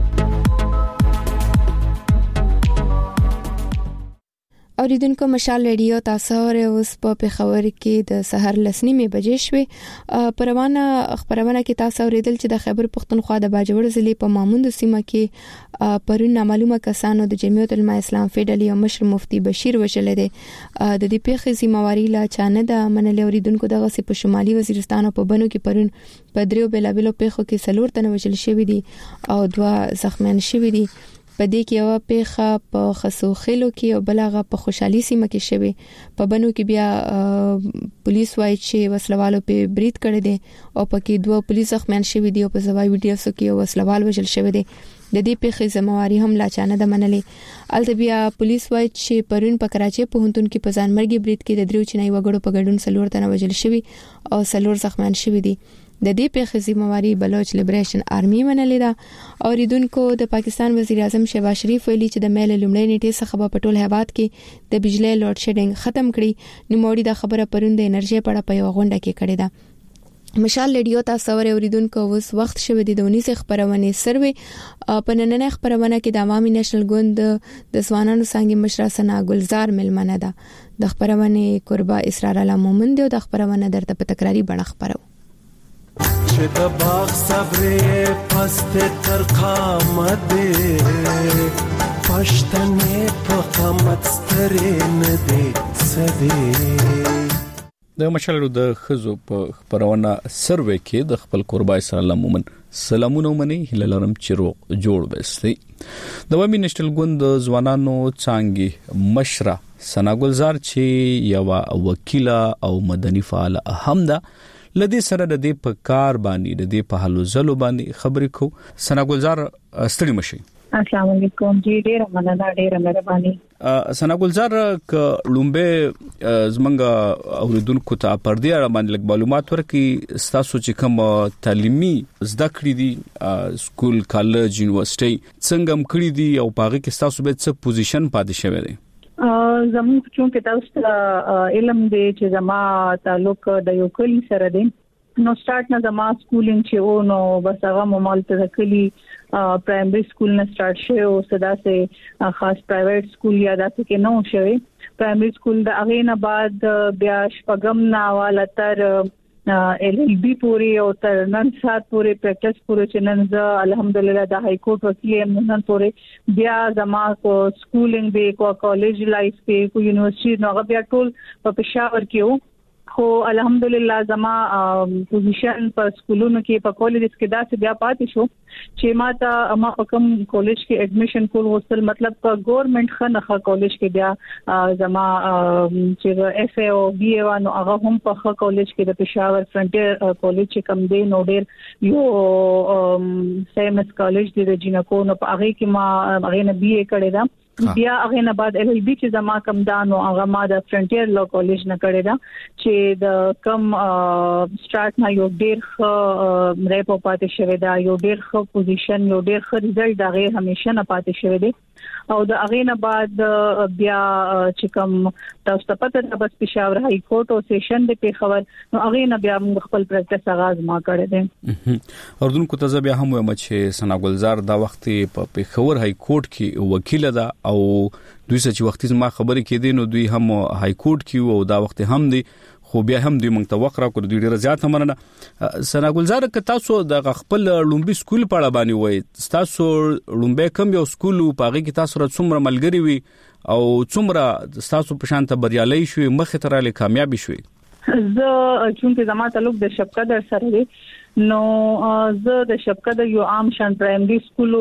اوریدونکو مشال ریډیو تاسو ور اوس په پېښور کې د سحر لسنیمه بجې شوې. پروانه خبرونه کې تاسو اوریدل چې د خیبر پختونخوا د باجوړ ضلع په ماموند سیمه کې پرون نامعلومه کسانو د جمعیت العلماء اسلام فیډرالي او مشر مفتی بشیر وشل دي د دې پیښې ذمہواری لا چانه د منل اوریدونکو دغه سي په شمالي وزیرستان او په بنو کې پرون په دریو بلابلو پیښو کې سلور تنه وشل شوی دي او دوا زخمیان شوی دي. په دې کې یو پیښه په خسوخلو کې او بلغه په خوشحالي سیمه کې شوی. په بنو کې بیا پولیس وايي چې وسلوالو په بریټ کړی دي او پکې دوه پولیس زخمیان شوی دي او په ځوای ویډیو سو کې وسلوال وژل شوی دي. د دې پیښې ذمہواری هم لا چانه د منلې. الته بیا پولیس وايي چې پرون په کراچي په هونتون کې په ځانمرګي بریټ کې د دریو چنای وګړو په ګډون سلور تنه وژل شوی او سلور زخمیان شوی دي. د دې پیښې ذمہواری بلوچ لیبریشن آرمي منلې ده. اوریدونکو د پاکستان وزیر اعظم شهباز شریف ویلي چې د میل لومړی نیټه څخه په ټول هیواد کې د بجلی لوډ شیډینګ ختم کړي. نو موړي د خبره پرون د انرژي په اړه په یو غونډه کې کړې ده. مشال ریډیو تاسو ور اوریدونکو اوس وخت شوه د دونیسه خبرونه سروي په نننه خبرونه کې د عوامي نېشنل ګوند د ځوانانو څنګه مشره سنا ګلزار ملمنه ده. د خبرونه قربا اسرار الله مومند او د خبرونه درته په تکراری بڼه خبرو. چې د باغ صبرې پست تر قامت پښتنې په قامت سترې نه دي سدي. د مشالو د خزو په خبرونه سروي کې د خپل قربای سره الله مومن سلامونه مني هللرم چیرو جوړ وستي. د وامي نېشنل ګوند ځوانانو څنګه مشره سنا ګلزار چې یو وکیله او مدني فعال هم ده لدی سره د دې په کار باندې د دې په حلو زلو باندې خبرې کو. سنا ګلزار ستړي مشي. السلام علیکم جی ډیره مننه ډیره مهرباني. سنا ګلزار ک لومبه زمنګ اوریدونکو ته پر دې اړه باندې لږ معلومات ورکړي. تاسو چې کوم تعلیمي زده کړې دي سکول کالج یونیورسيټي څنګه کړې دي او پاغه کې تاسو به څه پوزیشن پاتې شوی دی؟ زموږ چې تاسو علم دی چې زما تعلق د یو کلی سره دی. نو سٹارټ نه زما سکولینګ چې و نو بس هغه ممال ته کلی پرایمري سکول نه سٹارټ شوی او صدا سه خاص پرایویټ سکول یا داسې کې نو شوی. پرایمري سکول د هغه نه بعد بیا شپږم نه والا تر ال ال بي پوری او تر نن سات پوری پریکټس پوری چې نن زه الحمدلله د های کورټ وکیل یم. نن پوری بیا زما کو سکولینګ دی کو کالج لایف کې کو یونیورسيټي نو هغه بیا ټول په پېښور کې وو. خو الحمدلله زما پوزیشن په سکولونو کې په کالجز کې داسې بیا پاتې شو چې ما ته ما په کوم کالج کې اډمیشن کول وصل مطلب په ګورنمنت خنخه کالج کې بیا زما چې اف ای او بي ای وانه هغه هم په خه کالج کې د پېښور فرنټیر کالج کې کم دی نو ډیر یو سیمس کالج دی د جینکو نو په هغه کې ما هغه نه بي ای کړی دا. بیا هغه نه بعد ال ال بي چې زما کم دانو هغه ما د فرنټیر لا کالج نه کړی دا چې د کم سٹارټ نه یو ډیر ښه ریپو پاتې شوی دا یو ډیر ښه پوزیشن یو ډیر ښه ریزلټ دا غیر همیشه نه پاتې شوی دی. او د هغه نه بعد بیا چې کوم تاسو ته پته ده بس پېښور های کورټ او سیشن د پېښور نو هغه نه بیا موږ خپل پریکټس آغاز ما کړی دی. اردوونکو ته بیا هم وایم چې سنا ګلزار دا وخت په پېښور های کورټ کې وکیل ده او دوی چې وختي ما خبرې کې دي نو دوی هم های کورټ کې او دا وخت هم دي خو بیا هم دوی موږ ته وقره کړو دوی ډیره زیات مننه. سنا ګلزار ک تاسو د خپل لومبي سکول په اړه باندې وای تاسو لومبي کوم یو سکول په هغه کې تاسو سره څومره ملګری وي او څومره تاسو په شان ته بریالي شوي مخه تراله کامیابی شوي؟ زه چونکه زما تعلق د شپقدر سره دی نو زه د شپقدر یو عام شان پرایمري سکول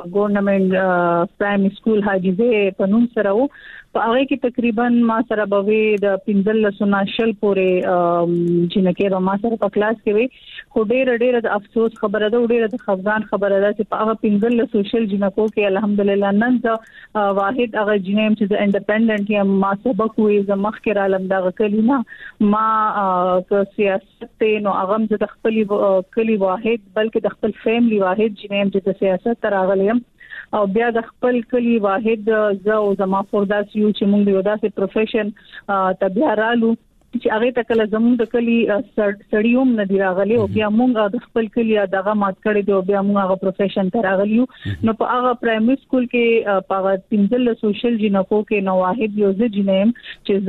ګورنمنت پرایمري سکول حاجیزه په نوم سره وو. په هغه کې تقریبا ما سره به د پنځل لسونه شل پورې جنکه ما سره په کلاس کې وي. خو ډېر ډېر د افسوس خبره ده ډېر د خفقان خبره ده چې په هغه پنځل له سوشل جنکو کې الحمدلله نن زه واحد هغه جنیم چې د انډیپندنت یم ما سبق وې ز مخکره علم دا کلینا ما په سیاست نو هغه د خپل کلی واحد بلکې د خپل فیملی واحد جنیم چې د سیاست تر اغلیم او بیا د خپل کلی واحد زه او زما فرداس یو چې موږ یو داسې پروفیشن ته بیا رالو چې هغه تکله زموږ د کلی سړیوم نه دی راغلی او بیا موږ د خپل کلی دغه مات کړی دی او بیا موږ هغه پروفیشن ته راغلیو نو په هغه پرایمري سکول کې په هغه تینځل سوشل جنکو کې نو واحد یو ځ جنیم چې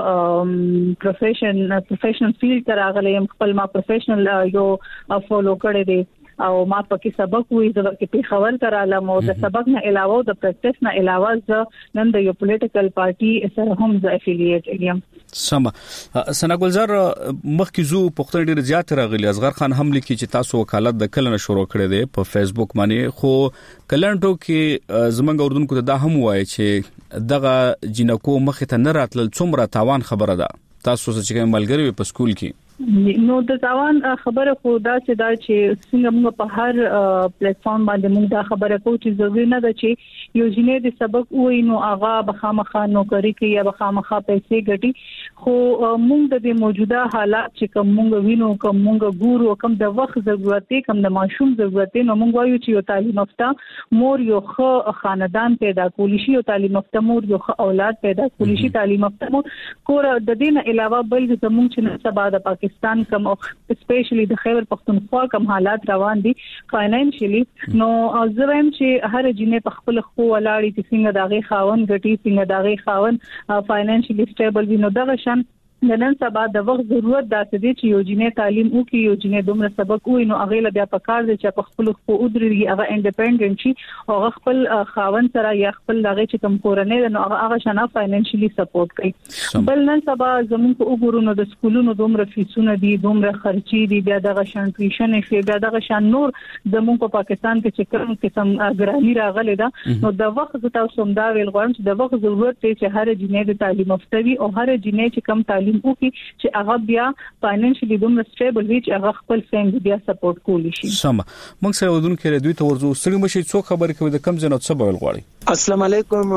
ز پروفیشن پروفیشنل فیلډ ته راغلی يم خپل ما پروفیشنل یو فالو کړی دی او ما پکې سبق وې د وخت په خبر تر علم او د سبق نه علاوه د پریکټس نه علاوه ز نن د یو پولیټیکل پارټي سره هم ز افیلیټ یم سم سنا ګلزار مخکې زو پختن ډیر زیات راغلی اصغر خان هم لیکي چې تاسو وکالت د کلن شروع کړی دی په فیسبوک باندې خو کلنټو کې زمنګ اردوونکو ته دا هم وایي چې دغه جنکو مخ ته نه راتل څومره تاوان خبره ده تاسو چې ملګری په سکول کې نو د تاوان خبره خو دا چې دا چې څنګه موږ په هر پلیټ فارم باندې موږ دا خبره کوو چې ضروري نه ده چې یو جنې د سبق وای نو هغه بخامخا نوکری کوي یا بخامخا پیسې ګټي خو موږ د موجوده حالات چې کوم موږ وینو کوم موږ ګورو کوم د وخت ضرورت دی کوم د ماشوم ضرورت دی نو موږ وایو چې یو تعلیم یافته مور یو ښه خاندان پیدا کولی شي یو تعلیم یافته مور یو ښه اولاد پیدا کولی شي تعلیم یافته مور کور د دین علاوه بل زموږ چې سبا د پاکستان کوم اسپیشلی د خیبر پختونخوا کوم حالات روان دي فاینانشلی نو زویم چې هر جنې په خپل خو ولاړی چې څنګه داغه خاون غټي څنګه داغه خاون فاینانشلی سټیبل وي نو دغه شان نن سبا د وخت ضرورت داسې دي چې یو جنې تعلیم وکړي یو جنې دومره سبق وای نو هغه بیا په کار دي چې په خپل خو ودرېږي هغه انډیپندنت شي او خپل خاون سره یا خپل دغه چې کوم کورنۍ نو هغه شنه فاینانشلی سپورټ کوي بل نن سبا زموږ په وګورونو د سکولونو دومره فیسونه دي دومره خرچي دي بیا دغه شان ټیوشن شي بیا دغه شان نور زموږ په پاکستان کې چې کوم قسم ګرانی راغلي دا نو د وخت تاسو هم دا ویل غواړم چې د وخت ضرورت دی چې هر جنې د تعلیم افتوي او هر جنې چې کم تعلیم وکړي چې هغه بیا فاینانشلی دومره سټیبل وي چې هغه خپل فیملی بیا سپورټ کولی شي سم موږ سره ودونکو دوی ته ورزو سړي مشي څو خبرې کوي د کم زنه څه بول غواړي السلام علیکم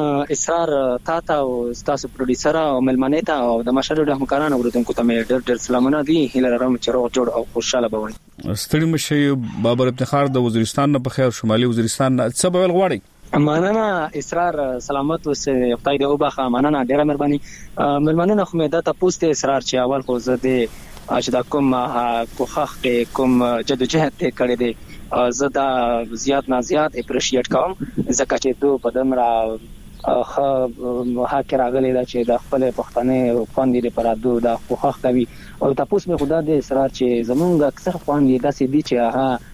اسرار تاته او تاسو پروډوسر او ملمنه ته او د مشر د همکارانو ورته ته مې ډېر ډېر سلامونه دي هیله لرم چې روغ جوړ او خوشاله بوي ستړي مشي بابر افتخار د وزیرستان نه په خیر شمالي وزیرستان څه بول غواړي مننه اسرار سلامت اوسه خدای دې وبخښه مننه ډیره مهرباني ملمنه خو مې دا تاسو ته اسرار چې اول خو زه دې اجدا کوم کوخخ کوم جدوجہد ته کړی دی زه دا زیات نه زیات اپریشیټ کوم ځکه چې دوه بدن را خو هاکر راغلی دا چې د خپل پښتنې خوندې لپاره دوه دا کوخخ کوي او تاسو مې خدای دې اسرار چې زمونږ اکثر خوندې داسې دي چې هغه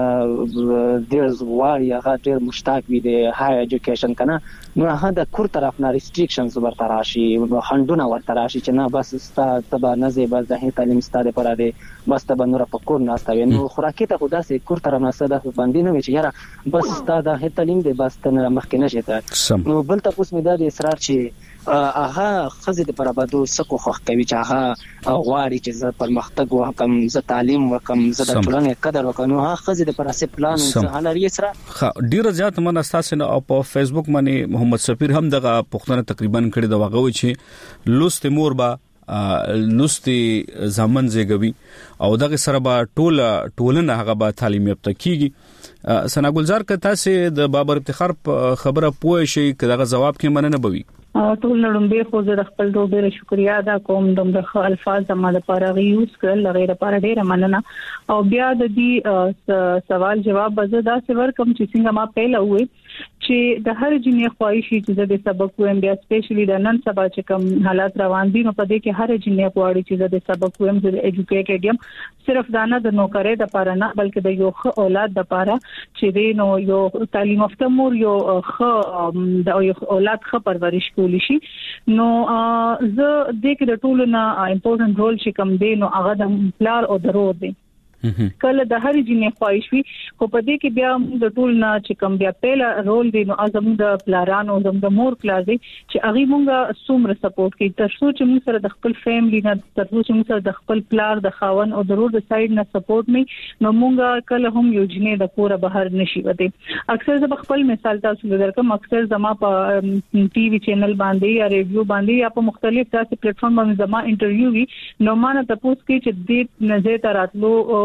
ډېر زوړ یا ډېر مشتاق وي د های اډوکیشن کنه نو هغه د کور طرف نه ریستریکشنز ورته راشي خندونه ورته راشي چې نه بس ستاسو تبع نه زی بس د تعلیم ستاسو لپاره دی بس تبع نور په کور نه استوي نو خوراکي ته خدا سي کور طرف نه ستاسو باندې نه وي چې یاره بس ستاسو د تعلیم دی بس ته مخکې نشي ته نو بل تاسو مې دا د اصرار چې هغه خزه د پرابادو سکو خوخ کوي چې هغه غواړي چې زه پرمختګ وکم زه تعلیم وکم زه د ټولنې قدر وکم نو هغه خزه د پراسه پلان زه لري سره خا ډیر زیات من اساسا په فیسبوک باندې محمد سفیر هم دغه پښتنه تقریبا کړي د واغوي چې لوست مور با لوستي ځمن زیګوي او دغه سره با ټول ټولنه هغه با تعلیم یافته کیږي سنا ګلزار ک تاسو د بابر افتخار خبره پوه شي کله جواب کې مننه بوي ټول نړمبه خو زه خپل ډېر شکریا ادا کوم دغه الفاظ زما لپاره غي یوز کړل لغیر لپاره ډېر مننه او بیا د دې سوال جواب زه دا سور کوم چې څنګه ما پهلا وې چې د هر جنې خواهشي چې د سبق ویم بیا سپیشلی د نن سبا چې کوم حالات روان دي نو په دې کې هر جنې غواړي چې د سبق ویم د ایجوکیټډ یم صرف دا نه د نوکرۍ د لپاره نه بلکې د یو ښه اولاد د لپاره چې دی نو یو تعلیم یافته مور یو ښه د یو اولاد ښه پرورش کولی شي نو زه د کې د ټولو نه امپورټنت رول چې کوم دی نو هغه د پلار او درو دی کله د هر جنې خواهش وي خو په دې کې بیا د ټول نه چې کوم بیا پیله رول دی نو ازم د پلارانو زم د مور کلاس دی چې هغه مونږه سومره سپورټ کوي تر څو چې موږ سره د خپل فیملی نه تر څو چې موږ سره د خپل پلار د خاون او ضرور د سایډ نه سپورټ نه نو مونږه کله هم یو جنې د کوره بهر نشي وته اکثر زه خپل مثال تاسو درکم اکثر زما په ټي وي چینل باندې یا ریډیو باندې یا په مختلف داسې پلیټ فارم باندې زما انټرویو وی نو مانه تاسو کې چې دې نظر تراتلو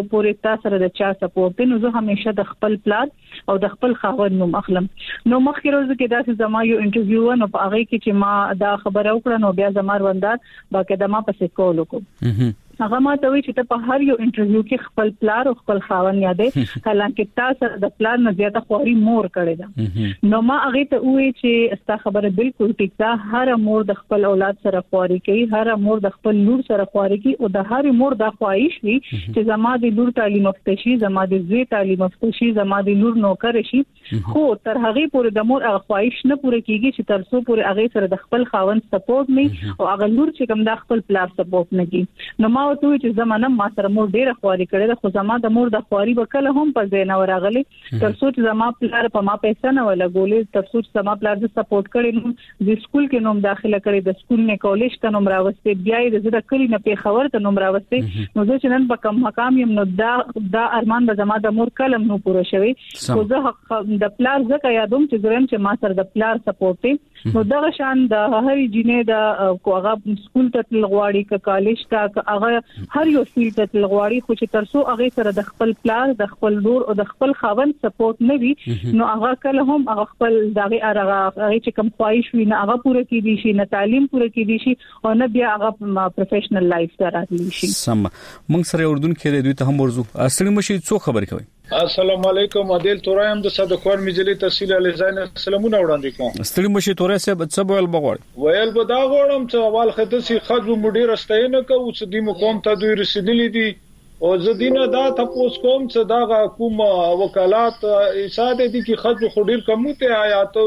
پورې تاسو سره د چا سپورټ نو زه همیشه د خپل پلان او د خپل خاوند نوم اخلم. نو مخکې روز کې دا چې زما یو انټرویو نو په هغه کې چې ما دا خبره وکړه نو بیا زما وندار باقاعده ما پسې کول وکړم. هغه ما ته وی چې ته په هر یو انټرویو کې خپل پلان او خپل خاوند یادې حالانکه تاسو د پلان نه زیاته خوري مور کړی دا. نو ما هغه ته وی چې ستا خبره بالکل ټیک ده. هر مور د خپل اولاد سره خوري کوي, هر مور د خپل لور سره خوري کوي او د هر مور د خواهش وي چې زما د لور تعلیم یافته شي, زما د زوی تعلیم یافته شي, زما د لور نوکر شي. خو تر هغه پورې د مور هغه خواهش نه پوره کیږي چې تر څو پورې هغه سره د خپل خاوند سپورټ نه او هغه لور چې کوم د خپل پلار سپورټ نه کوي. نو ما او ته چې زمانه ما سره مور ډیره خواري کړې ده, خو زما د مور د خواري وکړه هم په ځای نه ورغلي تر څو چې زما پلار په ما پیسې نه ولګولې, تر څو چې زما پلار د سپورټ کړي نو د سکول کې نوم داخله کړي, د سکول نه کالج ته نوم راوستي, بیا د زړه کلی نه په خبر ته نوم راوستي. نو زه چې نن په کوم مقام یم نو دا دا ارمان به زما د مور کلم نو پوره شوی. خو زه د پلار زکه یادوم چې زرم چې ما سره د پلار سپورټ نو دغه شان د هرې جینې د کوغه سکول ته تل غواړي ک کالج ته هغه هر یو فیلډ ته تل غواړي, خو چې ترسو هغه سره د خپل پلار د خپل لور او د خپل خاوند سپورټ نه وي نو هغه کله هم هغه خپل دغه هغه چې کوم خواهش وي نه هغه پوره کیدی شي, نه تعلیم پوره کیدی شي او نه بیا هغه پروفیشنل لایف ته راتلی شي. سم موږ سره اردن کې دوی ته هم ورزو اصلي مشي څو خبر کوي. السلام علیکم عادل تورایم د صدقوان مجلې تحصیل الیزاین سلامونه وړاندې کوم. ستړي مشي تورای صاحب څه ویل بغوړ ویل به دا غوړم چې اول خدای سي خځو مډیر استاینه کو چې د مقام ته دوی رسیدلې دي او زدينه دا تاسو کوم چې دا کوم وکالات ایساده دي چې خځو خډیر کومته آیات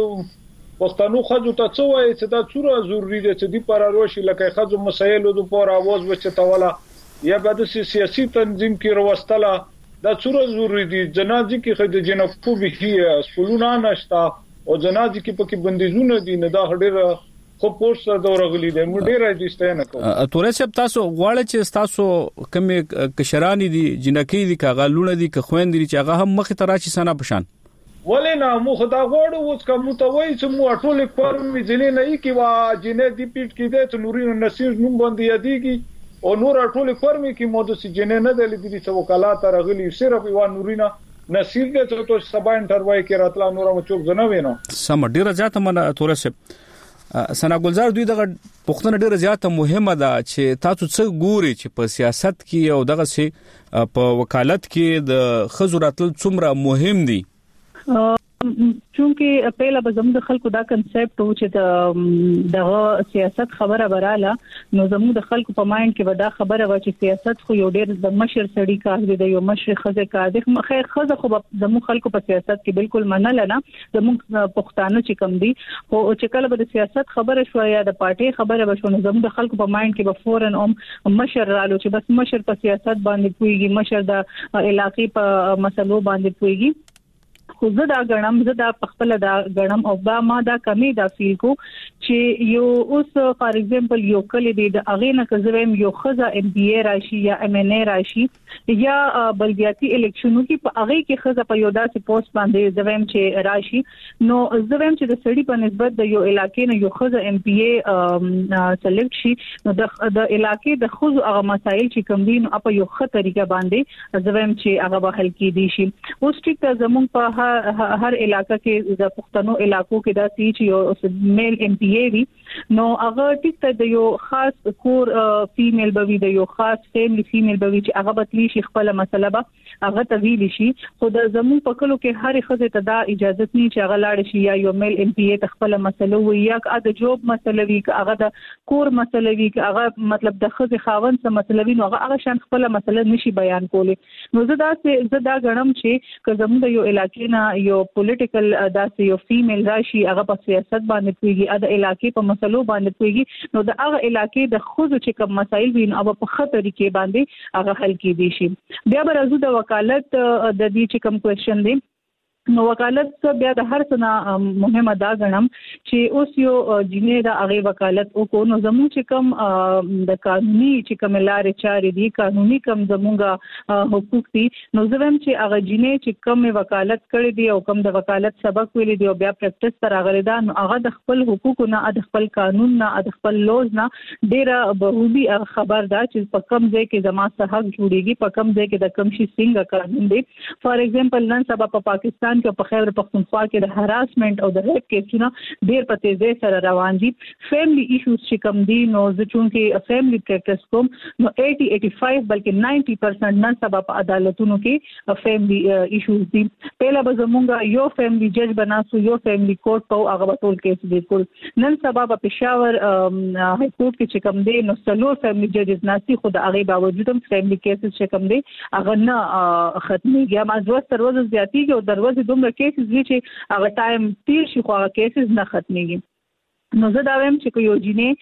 وختانو خځو ته څو وایي چې دا څوره ضروری دي چې د پراروشي لکه خځو مسایلو د پور आवाज وچتاوله یا به د سیاسي تنظیم کې وروستله دا څوره ضروری دي. جنازي کې خدای جنکو به هي سکولونه نشتا او جنازي کې پکې بندیزونه دي نه دا ډېر خو پورسه دا ورغلي دي مو ډېر راځي نه کوم. تورې صاحب تاسو غواړئ چې تاسو کومې کشرانی دي جنکی دي کاغه لونه دي که خويند دي چې هغه هم مخ ته راشي سنا پشان ولې نه مو خدا غواړو اوس کوم ته وایي چې مو ټول فارم ځلې نه کی وا جنې دی پیټ کې دي ته نورین نصیر نوم باندې یادېږي او نور ټول فارمي کې مو د سجنې نه د لیدلې څو وکالات راغلي صرف یو نورینا نصیر دې ته سبا انټروای کې راتلا نور مو چوک زنه وینو سم ډیره ځاته من تورې صاحب سنا ګلزار دوی دغه پښتنه ډیره ځاته مهمه ده چې تاسو څه ګوري چې په سیاست کې او دغه سي په وکالت کې د خزراتل څومره مهم دي. چونکه پهلا به زموږ د خلکو دا کنسپټ و چې د سیاست خبره براله نو زموږ د خلکو په ماین کې ودا خبره و چې سیاست خو یو ډېر د مشر سړی کار دی د یو مشر خزه کار دی. خیر خزه خو زموږ خلکو په سیاست کې بالکل منل نه زموږ پښتانه چې کم دي خو چې کله به د سیاست خبره شو یا د پارټي خبره وشو نو زموږ د خلکو په ماین کې به فورن هم مشر رالو چې بس مشر په سیاست باندې کوي, مشر د علاقې په مسلو باندې کوي. خو زه دا غنم زه دا خپل دا غنم او با ما دا کمی دا فیل کو چې یو اوس فار ایگزامپل یو کلی دی د اغه نه کزویم یو خزه ام بي اي راشي یا ام ان اي راشي یا بلدیاتي الیکشنو کې په اغه کې خزه په یو داسې پوسټ باندې زویم چې راشي نو زویم چې د سړي په نسبت د یو علاقې نه یو خزه ام بي اي سلیکټ شي نو د د علاقې د خزو هغه مسایل چې کوم دي نو په یو ښه طریقه باندې زویم چې هغه به حل کیدي شي. اوس ټیک زمون په هر علاقہ کې د پښتنو علاقو کې دا سی چې یو میل ام پی ای وي نو هغه ټیک ته د یو خاص کور فیمیل بوي د یو خاص فیملی فیمیل بوي چې هغه بتلی شي خپل مسله به هغه تویل شي. خو د زمون په کلو کې هر خزه ته دا اجازه نه چې هغه لاړ شي یا یو میل ام پی ای خپل مسله وي یا د جوب مسله وي هغه د کور مسله وي هغه مطلب د خزه خاوند سره مسله وي نو هغه شان خپل مسله نشي بیان کولی. نو زه دا زه دا غنم چې که زمون د یو علاقې یو پولیټیکل داسې یو فیمیل راشي هغه په سیاست باندې کوي د علاقې په مسلو باندې کوي نو د هغه علاقې د خود چې کوم مسایل وي نو په خطر کې باندې هغه حل کیدي شي. بیا به راځو د وکالت د دې چې کوم کوېشن دی نو وکالت بیا د هر څه مهمه دا غنم چې اوس یو جنې د هغه وکالت او کو نو زموږ چې کوم د قانوني چې کوم لارې چارې دي قانوني کوم زموږه حقوق دي نو زموږ چې هغه جنې چې کوم وکالت کړې دي او کوم د وکالت سبق ویلي دي او بیا پریکټس تر هغه ده نو هغه د خپل حقوقو نه د خپل قانون نه د خپل لوز نه ډیره بهودي خبر ده چې په کوم ځای کې زما څخه حق جوړيږي په کوم ځای کې د کوم شي څنګه قانون دي فار ایگزامپل نن سبا په پاکستان کې په خیبر پختونخوا کې د هراسمنت او د ریپ کیسونه ډیر په تیزی سره روان دي فیملی ایشوز چې کوم دي نو ځکه چې فیملی پریکټس کوم نو eighty eighty-five بلکې ninety percent نن سبا په عدالتونو کې فیملی ایشوز دي پهلا به زمونږ یو فیملی جج بناسو یو فیملی کورټ په هغه ټول کیس دي کول نن سبا په پېښور هاي کورټ کې چې کوم دي نو څلور فیملی ججز ناسي خو د هغه باوجود هم فیملی کیسز چې کوم دي هغه نه ختميږي ما ځوست تر ورځې زیاتېږي او دروازه دومره کیسز دي چې هغه ټایم تیر شي خو هغه کیسز نه ختميږي نو زه دا وایم چې یو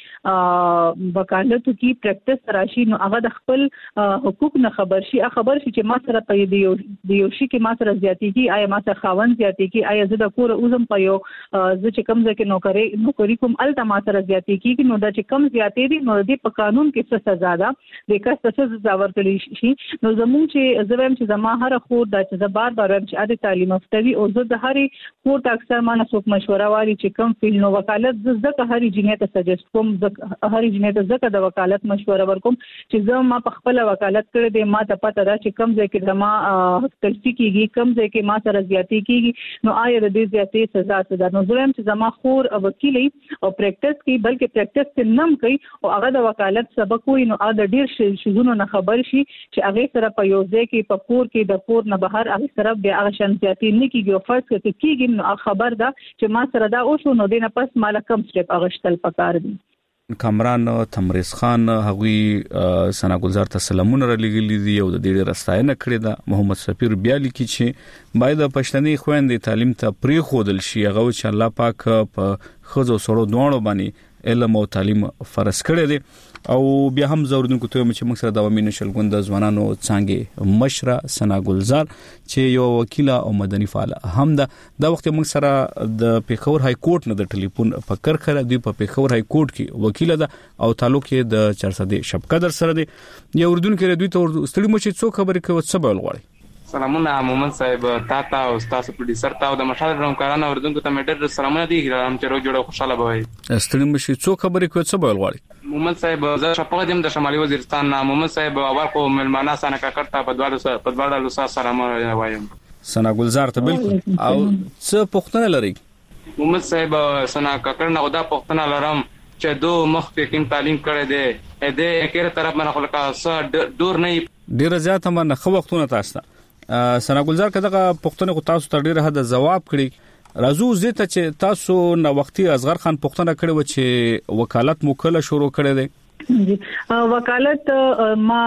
جنې وکالت کی پریکټس راشي نو هغه د خپل حقوق نه خبر شي خبر شي چې ما سره په دې یو شي کې ما سره زیاتېږي آیا ما سره خاوند زیاتېږي آیا زه د کور اوزم په یو زه چې کم ځکه نوکری نوکری کوم الته ما سره زیاتېږي نو دا چې کم زیاتې دي نو د په قانون کې څه سزا ده د کس څه سزا ورکړي شي نو زموږ چې زه وایم چې زما هر خور د چې زه بار بار چې اده تعلیم افتوي او زه د هرې خور ته اکثر ما نه څوک مشوره والی چې کم فیل نو وکالت زکه هرې جنې ته سجست کوم هرې جنې ته زکه د وکالت مشوره ورکوم چې زه ما په خپل وکالت کړې دې ما ته پته ده چې کم ځای کې زما تلفي کیږي کم ځای کې ما سره زیاتې کیږي نو آیا د دې زیاتې سزا څه ده نو زه هم چې زما خور وکیلي او پریکټس کوي بلکې پریکټس کې نم کوي او هغه د وکالت سبق وي نو هغه ډیر شیزونو نه خبر شي چې هغه سره په یو ځای کې په کور کې د کور نه بهر هغه سره بیا هغه شان زیاتې نه کیږي او فرض کې کیږي نو خبر ده چې ما سره دا او شو نو دینه پس مال کم سټپ اغشتل پکار دي کامران تمریز خان هغوی سنا ګلزار ته سلامونه رلګلی دي او د دې رستاینه کړې ده محمد سفیر بیا لیکي چې باید پښتني خويندې تعلیم ته پری خودل شي هغه چې الله پاک په خزو سره دوړو باندې علم او تعلیم فرض کړی دی او بیا هم زوردونکو ته چې موږ سره د عوامي نشل ګوند ځوانانو څنګه مشره سنا ګلزار چې یو وکیل او مدني فعال هم ده د وخت موږ سره د پیښور های کورټ نه د ټلیفون په کرخره دی په پیښور های کورټ کې وکیل ده او تعلق یې د چارسده شپقدر سره دی یو اردوونکو دوی ته ستړي مو چې څو خبرې کوي څه بول غواړي سلامونه مومن صاحب تاتا او تاسو پروډوسر تا او د مشال رومکارانو اردوونکو ته مې ډېر سلامونه دي ګرام چې رو جوړه خوشاله بوي ستړي مو چې څو خبرې کوي څه بول غواړي مومن صاحب زه شپږ دیم د شمالي وزیرستان نه مومن صاحب اول خو ملمانه سانه کاکړ ته په دوالو سره په دوالو سره سلام وایم سنا ګلزار ته بالکل او څه پوښتنه لري مومن صاحب سنا کاکړ نه غدا پوښتنه لرم چې دو مخ کې تعلیم کړی دی اې دې کېره طرف باندې خلک څه دور نه ډیر زیات هم خو وختونه تاسو سنا ګلزار کداغه پښتنه خو تاسو تر ډیره حد جواب کړی راځو زه ته چې تاسو نو وختي اصغر خان پښتنه کړی و چې وکالت موکله شروع کړی دی وکالت ما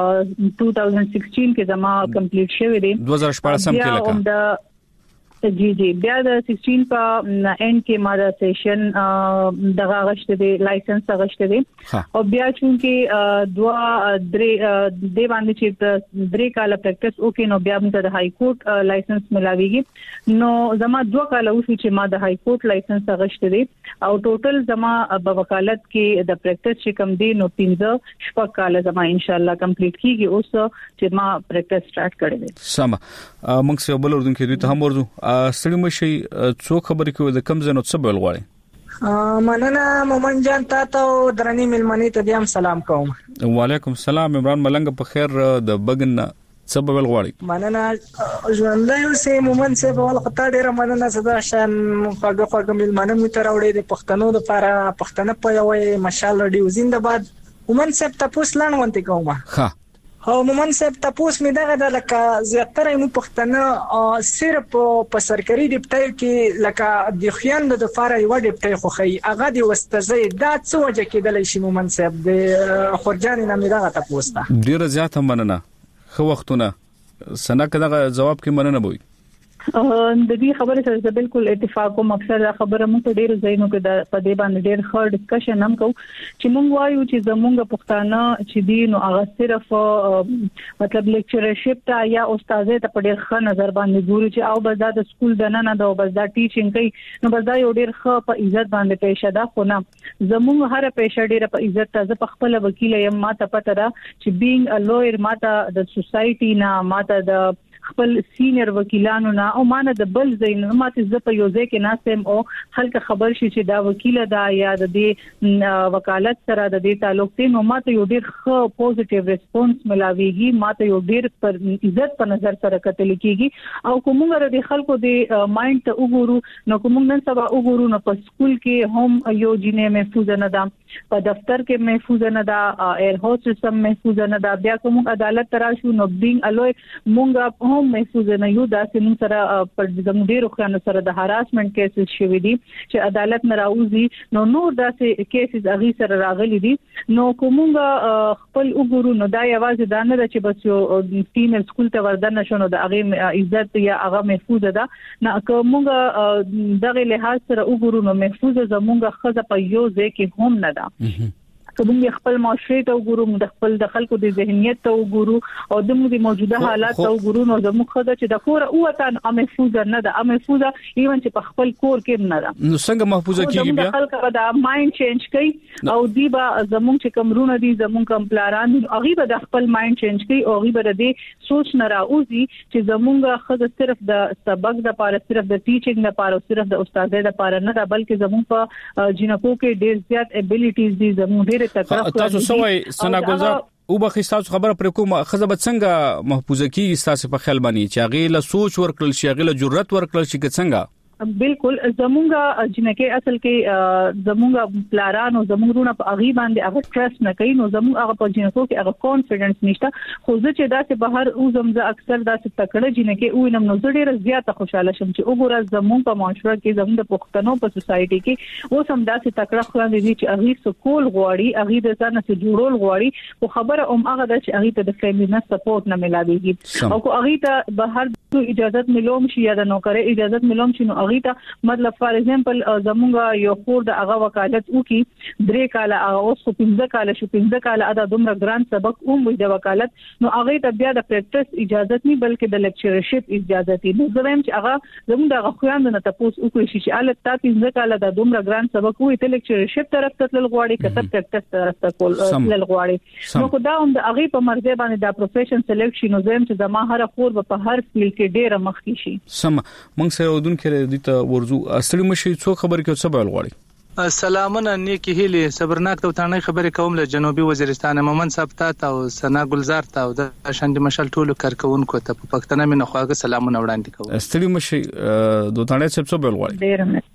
two thousand sixteen کې زما کمپلیټ شوه دی two thousand sixteen کې لکه جی جی بیا د sixteen په اند کې ما د سیشن دغه غشته دی لایسنس غشته دی او بیا چې دوا درې د باندې چې درې کال پریکټس وکړ نو بیا موږ د های کورټ لایسنس ملاويږي نو زما دوه کال اوس چې ما د های کورټ لایسنس غشته دی او ټوټل زما په وکالت کې د پریکټس چې کم دی نو پنځه شپږ کال زما ان شاء الله کمپلیټ کیږي اوس چې ما پریکټس سٹارټ کړی دی سم موږ څه بل اردوونکو دوی ته هم ورځو ستړي مشي څو خبرې کوي د کم زنو څه بل غواړي مننه مومن جان تاسو درنی ملمنې ته دیم سلام کوم وعلیکم السلام عمران ملنګ په خیر د بغن څه بل غواړي مننه ژوندۍ اوسې مومن سه په وخت ډیره مننه زدا شان خواږه خواږه ملمنه مو تر وړې د پښتنو لپاره پښتنه په یوې مشال رادیو زنده‌باد مومن سه تاسو لاندې ونته کومه ها او مومن صاحب تاسو مې دغه د لکه زیاتره مو پښتنه صرف په سرکاري ډیپټای کې لکه د خیان د فارای و ډیپټای خو خي هغه د واستزي دا څه وجه کېدل شي مومن صاحب د خورجان نه مې دغه تاسو ته ډیر زیات مننه خو وختونه سنا کداغه جواب کې مننه بوي د دې خبره سره بالکل اتفاق کوم. اکثر دا خبره موږ ډېر ځایونو کې د پدې باندې ډېر ښه ډسکشن هم کوو چې موږ وایو چې زموږ پښتانه چې دي نو هغه صرف مطلب لیکچرشپ ته یا استادې ته په ډېر ښه نظر باندې ګوري چې او بس دا د سکول د نه نه دا بس دا ټیچینګ کوي نو بس دا یو ډېر ښه په عزت باندې پېښه ده. خو نه، زموږ هر پېښه ډېر په عزت ته. زه په خپل وکیل یم، ما ته پته ده چې بینګ ا لویر ما ته د سوسايټي نه، ما ته د خپل سینیئر وکیلانو نه او مانه د بل زین ماته ز په یو ځای کې ناسم او خلک خبر شي چې دا وکیل دا یا د دې وکالت سره د دې تعلق دی نو ماته یو ډیر ښه پوزټیو ریسپانس ملاويږي، ماته یو ډیر پر عزت په نظر سره کتل کیږي. او کومه د خلکو د مایند ته وګورو نو کوم نن سبا وګورو نو په سکول کې هم یو جنې محفوظ نه ده، په دفتر کې محفوظ نه ده، ایر هوسټس هم محفوظ نه ده، بیا کوم عدالت تراشو نو بینګ الوی مونږه هم محفوظ نه یو. دا چې موږ سره پر زموږ ډیرو خلکو سره د هراسمنت کیسز شوي دي چې عدالت نه راوځي نو نور داسې کیسز اغي سره راغلي دي. نو کومه خپل وګورو نو دا یوازې دا نه چې بس یو فیمیل سکول ته وردن شونه د اغي عزت یا هغه محفوظ ده نه. کومه دغه لحاظ سره وګورو نو محفوظ زموږه خزه په یو ځای کې هم نه ده. کومه خپل معاشره ته وګورو، د خپل د خلکو د ذهنیت ته وګورو او د موږ موجوده حالات ته وګورو نو زموږ خدای چې د کور او وطن محفوظ نه ده، محفوظه ایون چې په خپل کور کې نه ده. نو څنګه محفوظه کیږي بیا؟ خلک به د مایند چینج کوي او دی به زموږ چې کمرونه دي زموږ کم پلاران دي هغه به د خپل مایند چینج کوي او هغه به د سوچ نه راوځي چې زموږ خدای صرف د سبق د لپاره، صرف د ټیچینګ لپاره، صرف د استادۍ لپاره نه ده بلکې زموږ په جنکو کې ډېر زیات ابیلیټیز دي، زموږ ډېر تاسو سوای سنا ګلزار او به خستاسو خبره پر کومه خزبت څنګه محفوظه کی تاسو په خیال باندې چې هغه له سوچ ورکړل شي، هغه له جرأت ورکړل شي څنګه؟ بالکل زمونږه جنکه اصل کې زمونږه پلارانو زمونږونه په اغي باندې هغه ټرست نه کوي نو زمونږ هغه په جنکو کې هغه کانفیډنس نشته. خو زه چې دا چې بهر او زمزه اکثر دا چې تکړه جنکه وینم نو زه ډیره زیاته خوشاله شم چې وګوره زمونږ په معاشره کې زمونږ د پښتنو په سوسايټي کې اوس هم دا چې تکړه خلک دي چې اغي سکول غواړي، اغي د ځان څخه جوړول غواړي، خو خبره هم هغه ده چې اغي ته د فیملی نه سپورټ نه ملاويږي او کو اغي ته بهر اجازه ملوم شي یا د نوکرې اجازه ملوم شي نو اغه ته مطلب فار ایگزامپل زمونږه یو خور د هغه وکالت وکي درې کاله هغه اوس خو پنځه کاله شو پنځه کاله ادا دومره ګران سبق اوم د وکالت نو هغه ته بیا د پریکټس اجازه نه بلکې د لیکچرشپ اجازه دي. نو زموږ چې هغه زموږ د خويند نه تاسو وکړي چې اله تا پنځه کاله د دومره ګران سبق وې ته لیکچرشپ طرف ته تل غواړي کته پریکټس طرف ته کول تل غواړي نو خدا هم د هغه په مرزه باندې د پروفیشن سلیکشن نو زم چې زما هر خور په هر فیلډ کې ډېر مخکې شي. سم موږ سره ودون کې د ته ورزو اصلي مشي څو خبر کې څه بل غواړي؟ سلامونه نیکی هیلی صبرناک ته تانه خبرې کوم له جنوبي وزیرستان مومن صاحب ته او سنا ګلزار ته او د شاندې مشال ټولو کارکونکو ته په پښتنه مې خواږه سلامونه وړاندې کوم. اصلي مشي دوه تانه څه بل غواړي؟ ډېر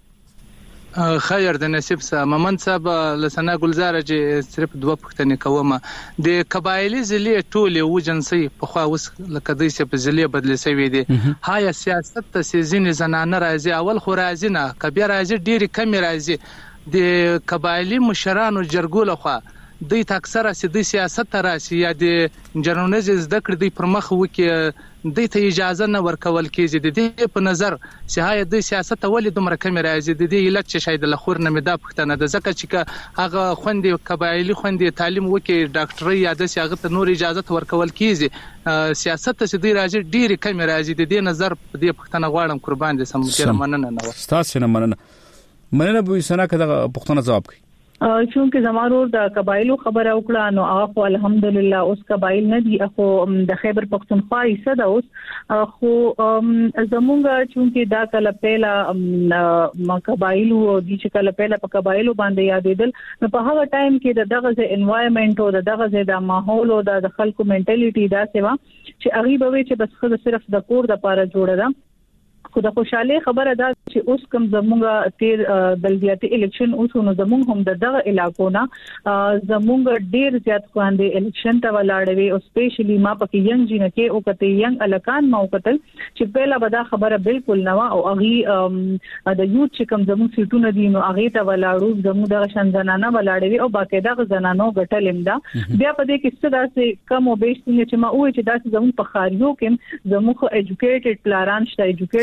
خیر د نصیب صاحب مومن صاحب لسنا ګلزار چې صرف دوه پښتنې کومه د قبایلی ضلع ټوله و جنسي په خوا اوس لکه د سي په ضلع بدل شوی دي. هاي سیاست ته سيزين زنانه راځي اول خو راځي نه کبیر راځي ډېری کم راځي د قبایلی مشرانو جرګول خو د تاکثر سي سیاست راسي یا د جرنالز زده کړ د پرمخ وکي د ته اجازه نه ورکول کیږي د دې په نظر چې هاي د سیاست ولې دومره کم راځي د دې علت چې شاید لخور نه مدا پښتنه د زکه چې هغه خوندې قبایلی خوندې تعلیم وکي ډاکټري یا د هغه ته نور اجازه ورکول کیږي سیاست چې د راځي ډیر کم راځي د دې نظر په دې پښتنه غواړم قربان دي سم ډیر مننه نه تاسو نه مننه مننه به سنا کده پښتنه جواب کوي چونکه زمارو د قبایلو خبره وکړه نو هغه الحمدلله اوس قبایل نه دي خو د خیبر پختونخوا یې صد اوس خو زمونږ چونکه دا کله پیلا ما قبایلو دي چې کله پیلا په قبایلو باندې یادېدل نو په هغه ټایم کې د دغه انوایرنمنت او د دغه د ماحول او د خلکو منټالیټي دا سیوا چې هغه به چې بس خو صرف د کور د لپاره جوړه ده. خو د خوشاله خبره ده چې اوس کوم زمونږ تیر بلدیاتي الیکشن اوس نو زمونږ هم د دغه علاقو نه زمونږ ډیر زیات خواندې الیکشن ته ولاړوي او سپیشلی ما پکې ینګ جنکه او کته ینګ الکان ما وکتل چې پهلا بدا خبره بالکل نو او اغي د یوت چې کوم زمونږ سیټونه دي نو اغي ته ولاړو زمونږ د شندنانه ولاړوي او باقاعده زنانو غټلم دا بیا په دې کې څه داسې کم او بیش چې ما وې چې داسې زمونږ په خاریو کې زموږ ایجوکیټډ پلاران شته ایجوکیټډ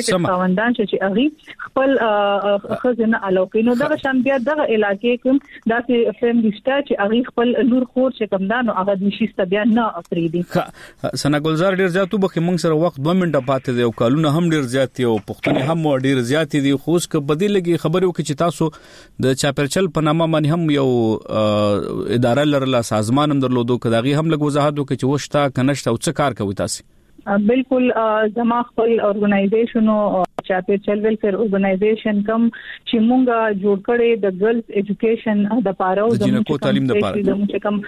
چې خاوندان چې اغي خپل خزنه الوکینو دا شان بیا دغه علاقې کوم داسې فیملی سټا چې اغي خپل لور خور چې کمدانو هغه د شي بیا نه افریدي. سنا ګلزار ډیر زیاتو بخې مونږ سره وخت دوه منټه پاتې دی او کالونه هم ډیر زیات دي او پښتنې هم ډیر زیات دي خو اوس که بدیل لګي خبرو کې چې تاسو د چاپرچل په نامه باندې هم یو اداره لرله سازمان هم درلودو کداغي هم لګ وضاحت وکړي چې وشتا کنهشت او څه کار کوي تاسو؟ بالکل زما خپل ارګنایزیشن او چاپرچل ویلفیر ارګنایزیشن کوم چې مونږه جوړ کړي د ګرلز ایجوکیشن د پاره او د جنکو تعلیم د پاره زموږ کوم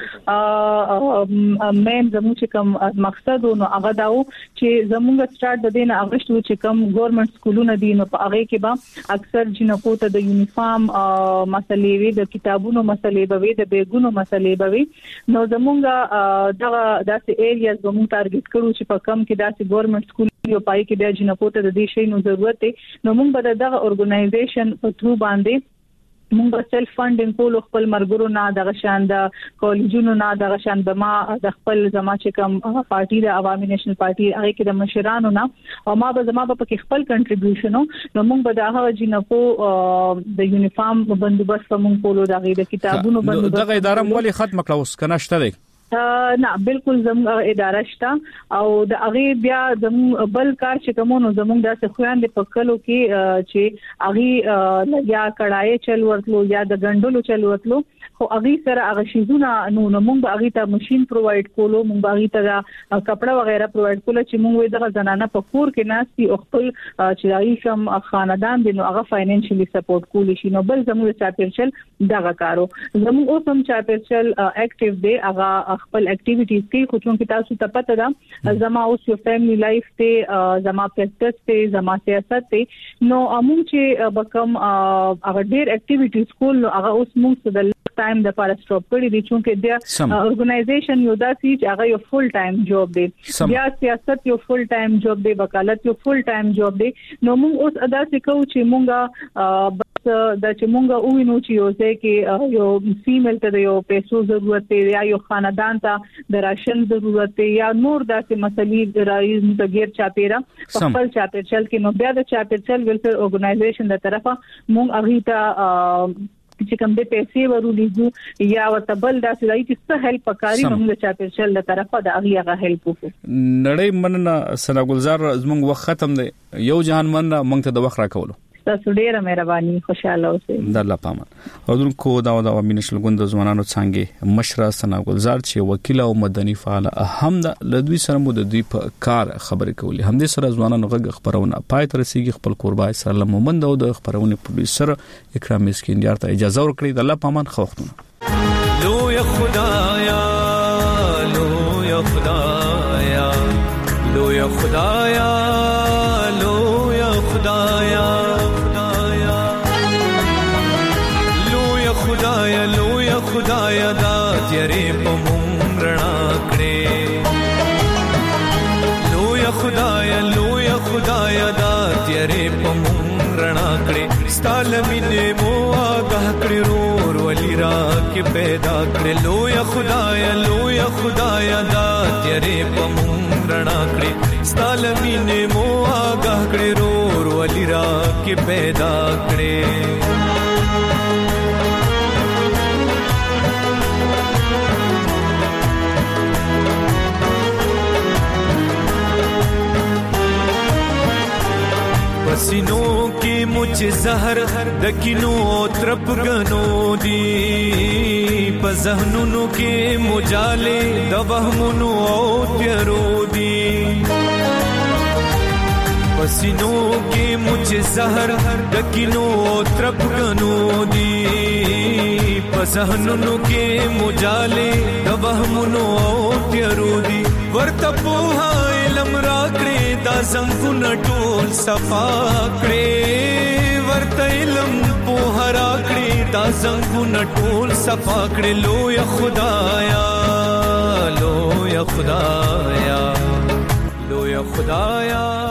مین زموږ کوم مقصد نو هغه داو چې زموږ سٹارټ د دین اغشتو چې کوم ګورنمنت سکولونه دي نو په هغه کې به اکثر جنکو ته د یونیفارم مسلې وي د کتابونو مسلې به وي د بیګونو مسلې به وي نو زموږ دغه داسې ایریاز زموږ ټارګټ کړو چې په کم کې داسې ګورنمنت سکول یو پای کې بیا جنکو ته د دې شی نو ضرورت دی نو موږ به دغه ارګنایزیشن په تھرو باندې موږ به سیلف فاندینګ کول خپل مرګرو نه دغه شان د کالجونو نه دغه شان د ما د خپل زما چې کوم پارټي د عوامي نېشنل پارټي هغه کې د مشرانو نه او ما به زما په کې خپل کنټریبیوشن نو موږ به دغه جنکو د یونیفارم بندوبست موږ کولو دغه د کتابونو بندوبست دغه اداره مولي ختم کړه اوس کنه شته دی نه بالکل زموږ اداره شته او د هغه بیا زموږ بل کار چې کومو زموږ د خويان د پکلو کې چې هغه لګیا کړای چل ورتلو یا د ګندلو چل ورتلو خو هغه سره هغه شیزونه نو موږ هغه ته ماشين پرووايډ کولو موږ هغه ته کپڑا وغیرہ پرووايډ کولو چې موږ دغه زنانه په کور کې ناسي او خپل چې دای کوم خاندان دي نو هغه فاینانشلی سپورټ کولی شي نو بل زموږ چاپرچل دغه کارو زموږ اوس هم چاپرچل اکټیو دی هغه خپل اکټیویټیز کې خو چون کې تاسو ته پته ده زما اوس یو فیملی لایف ته زما پریکټس ته زما سیاست ته نو موږ چې بکم هغه ډیر اکټیویټیز کول نو هغه اوس موږ د ټایم د پاره سټاپ کړی دي چې د ارګنایزیشن یو داسې چې هغه یو فول ټایم جاب دی یا سیاست یو فول ټایم جاب دی وکالت یو فول ټایم جاب دی نو موږ اوس ادا سکو چې موږ د چې مونږه وینو چې یو ځای کې یو فیمیل ته یو پیسو ضرورت دی یا یو خاندان ته د راشن ضرورت دی یا نور داسې مسلې د رایز د غیر چاپیرا خپل چاپیرچل کې نو بیا د چاپیرچل ویلفیر ارګنایزیشن د طرفه مونږ اغه ته چې کوم د پیسې ورولېږو یا وتبل داسې راځي چې څه هیلپ وکړي موږ چاپیرچل د طرفه د اغه هغه هیلپ وکړو. نړۍ مننه سنا ګلزار زموږ وخت ختم دی یو جهان مننه موږ ته د وخت راکولو تاسو ډیره مهرباني خوشاله اوسئ د الله پامان او دونکو دا د عوامي نشل ګوند ځوانانو څنګه مشره سنا ګلزار چې وکیل او مدني فعال هم د لدوی سره مو د دوی په کار خبرې کولې هم د سره ځوانانو غږ خبرونه پای تر رسیدي خپل قربای سره مومند او د خبرونه پروډوسر اکرام مسکین یار ته اجازه ورکړي د الله پامان خوښتونه لو یا خدایا لو یا خدایا لو یا خدایا لو یا خدایا خدایا لویا خدایا دا تیرې په مونږ رڼا کړې لویا خدایا لویا خدایا دا تیرې په مونږ رڼا کړې ستاله مینې مو آګاه کړې رور ولی را کې پیدا کړې لویا خدایا لویا خدایا دا تیرې په مونږ رڼا کړې ستاله مینې مو آګاه کړې رور ولی را کې پیدا کړې پسینو کې مجھ زهر د کینو ترپ غنو دی په ذهنونو کې مجاله د وهمونو او تیرو دی پسینو کې مجھ زهر د کینو ترپ غنو دی په ذهنونو کې مجاله د وهمونو او تیرو دی ورته په علم را کړې دا څنګه ټول صفا کړې ورته علم په هرا کړې دا څنګه ټول صفا کړې لویا خدایا لویا خدایا لویا خدایا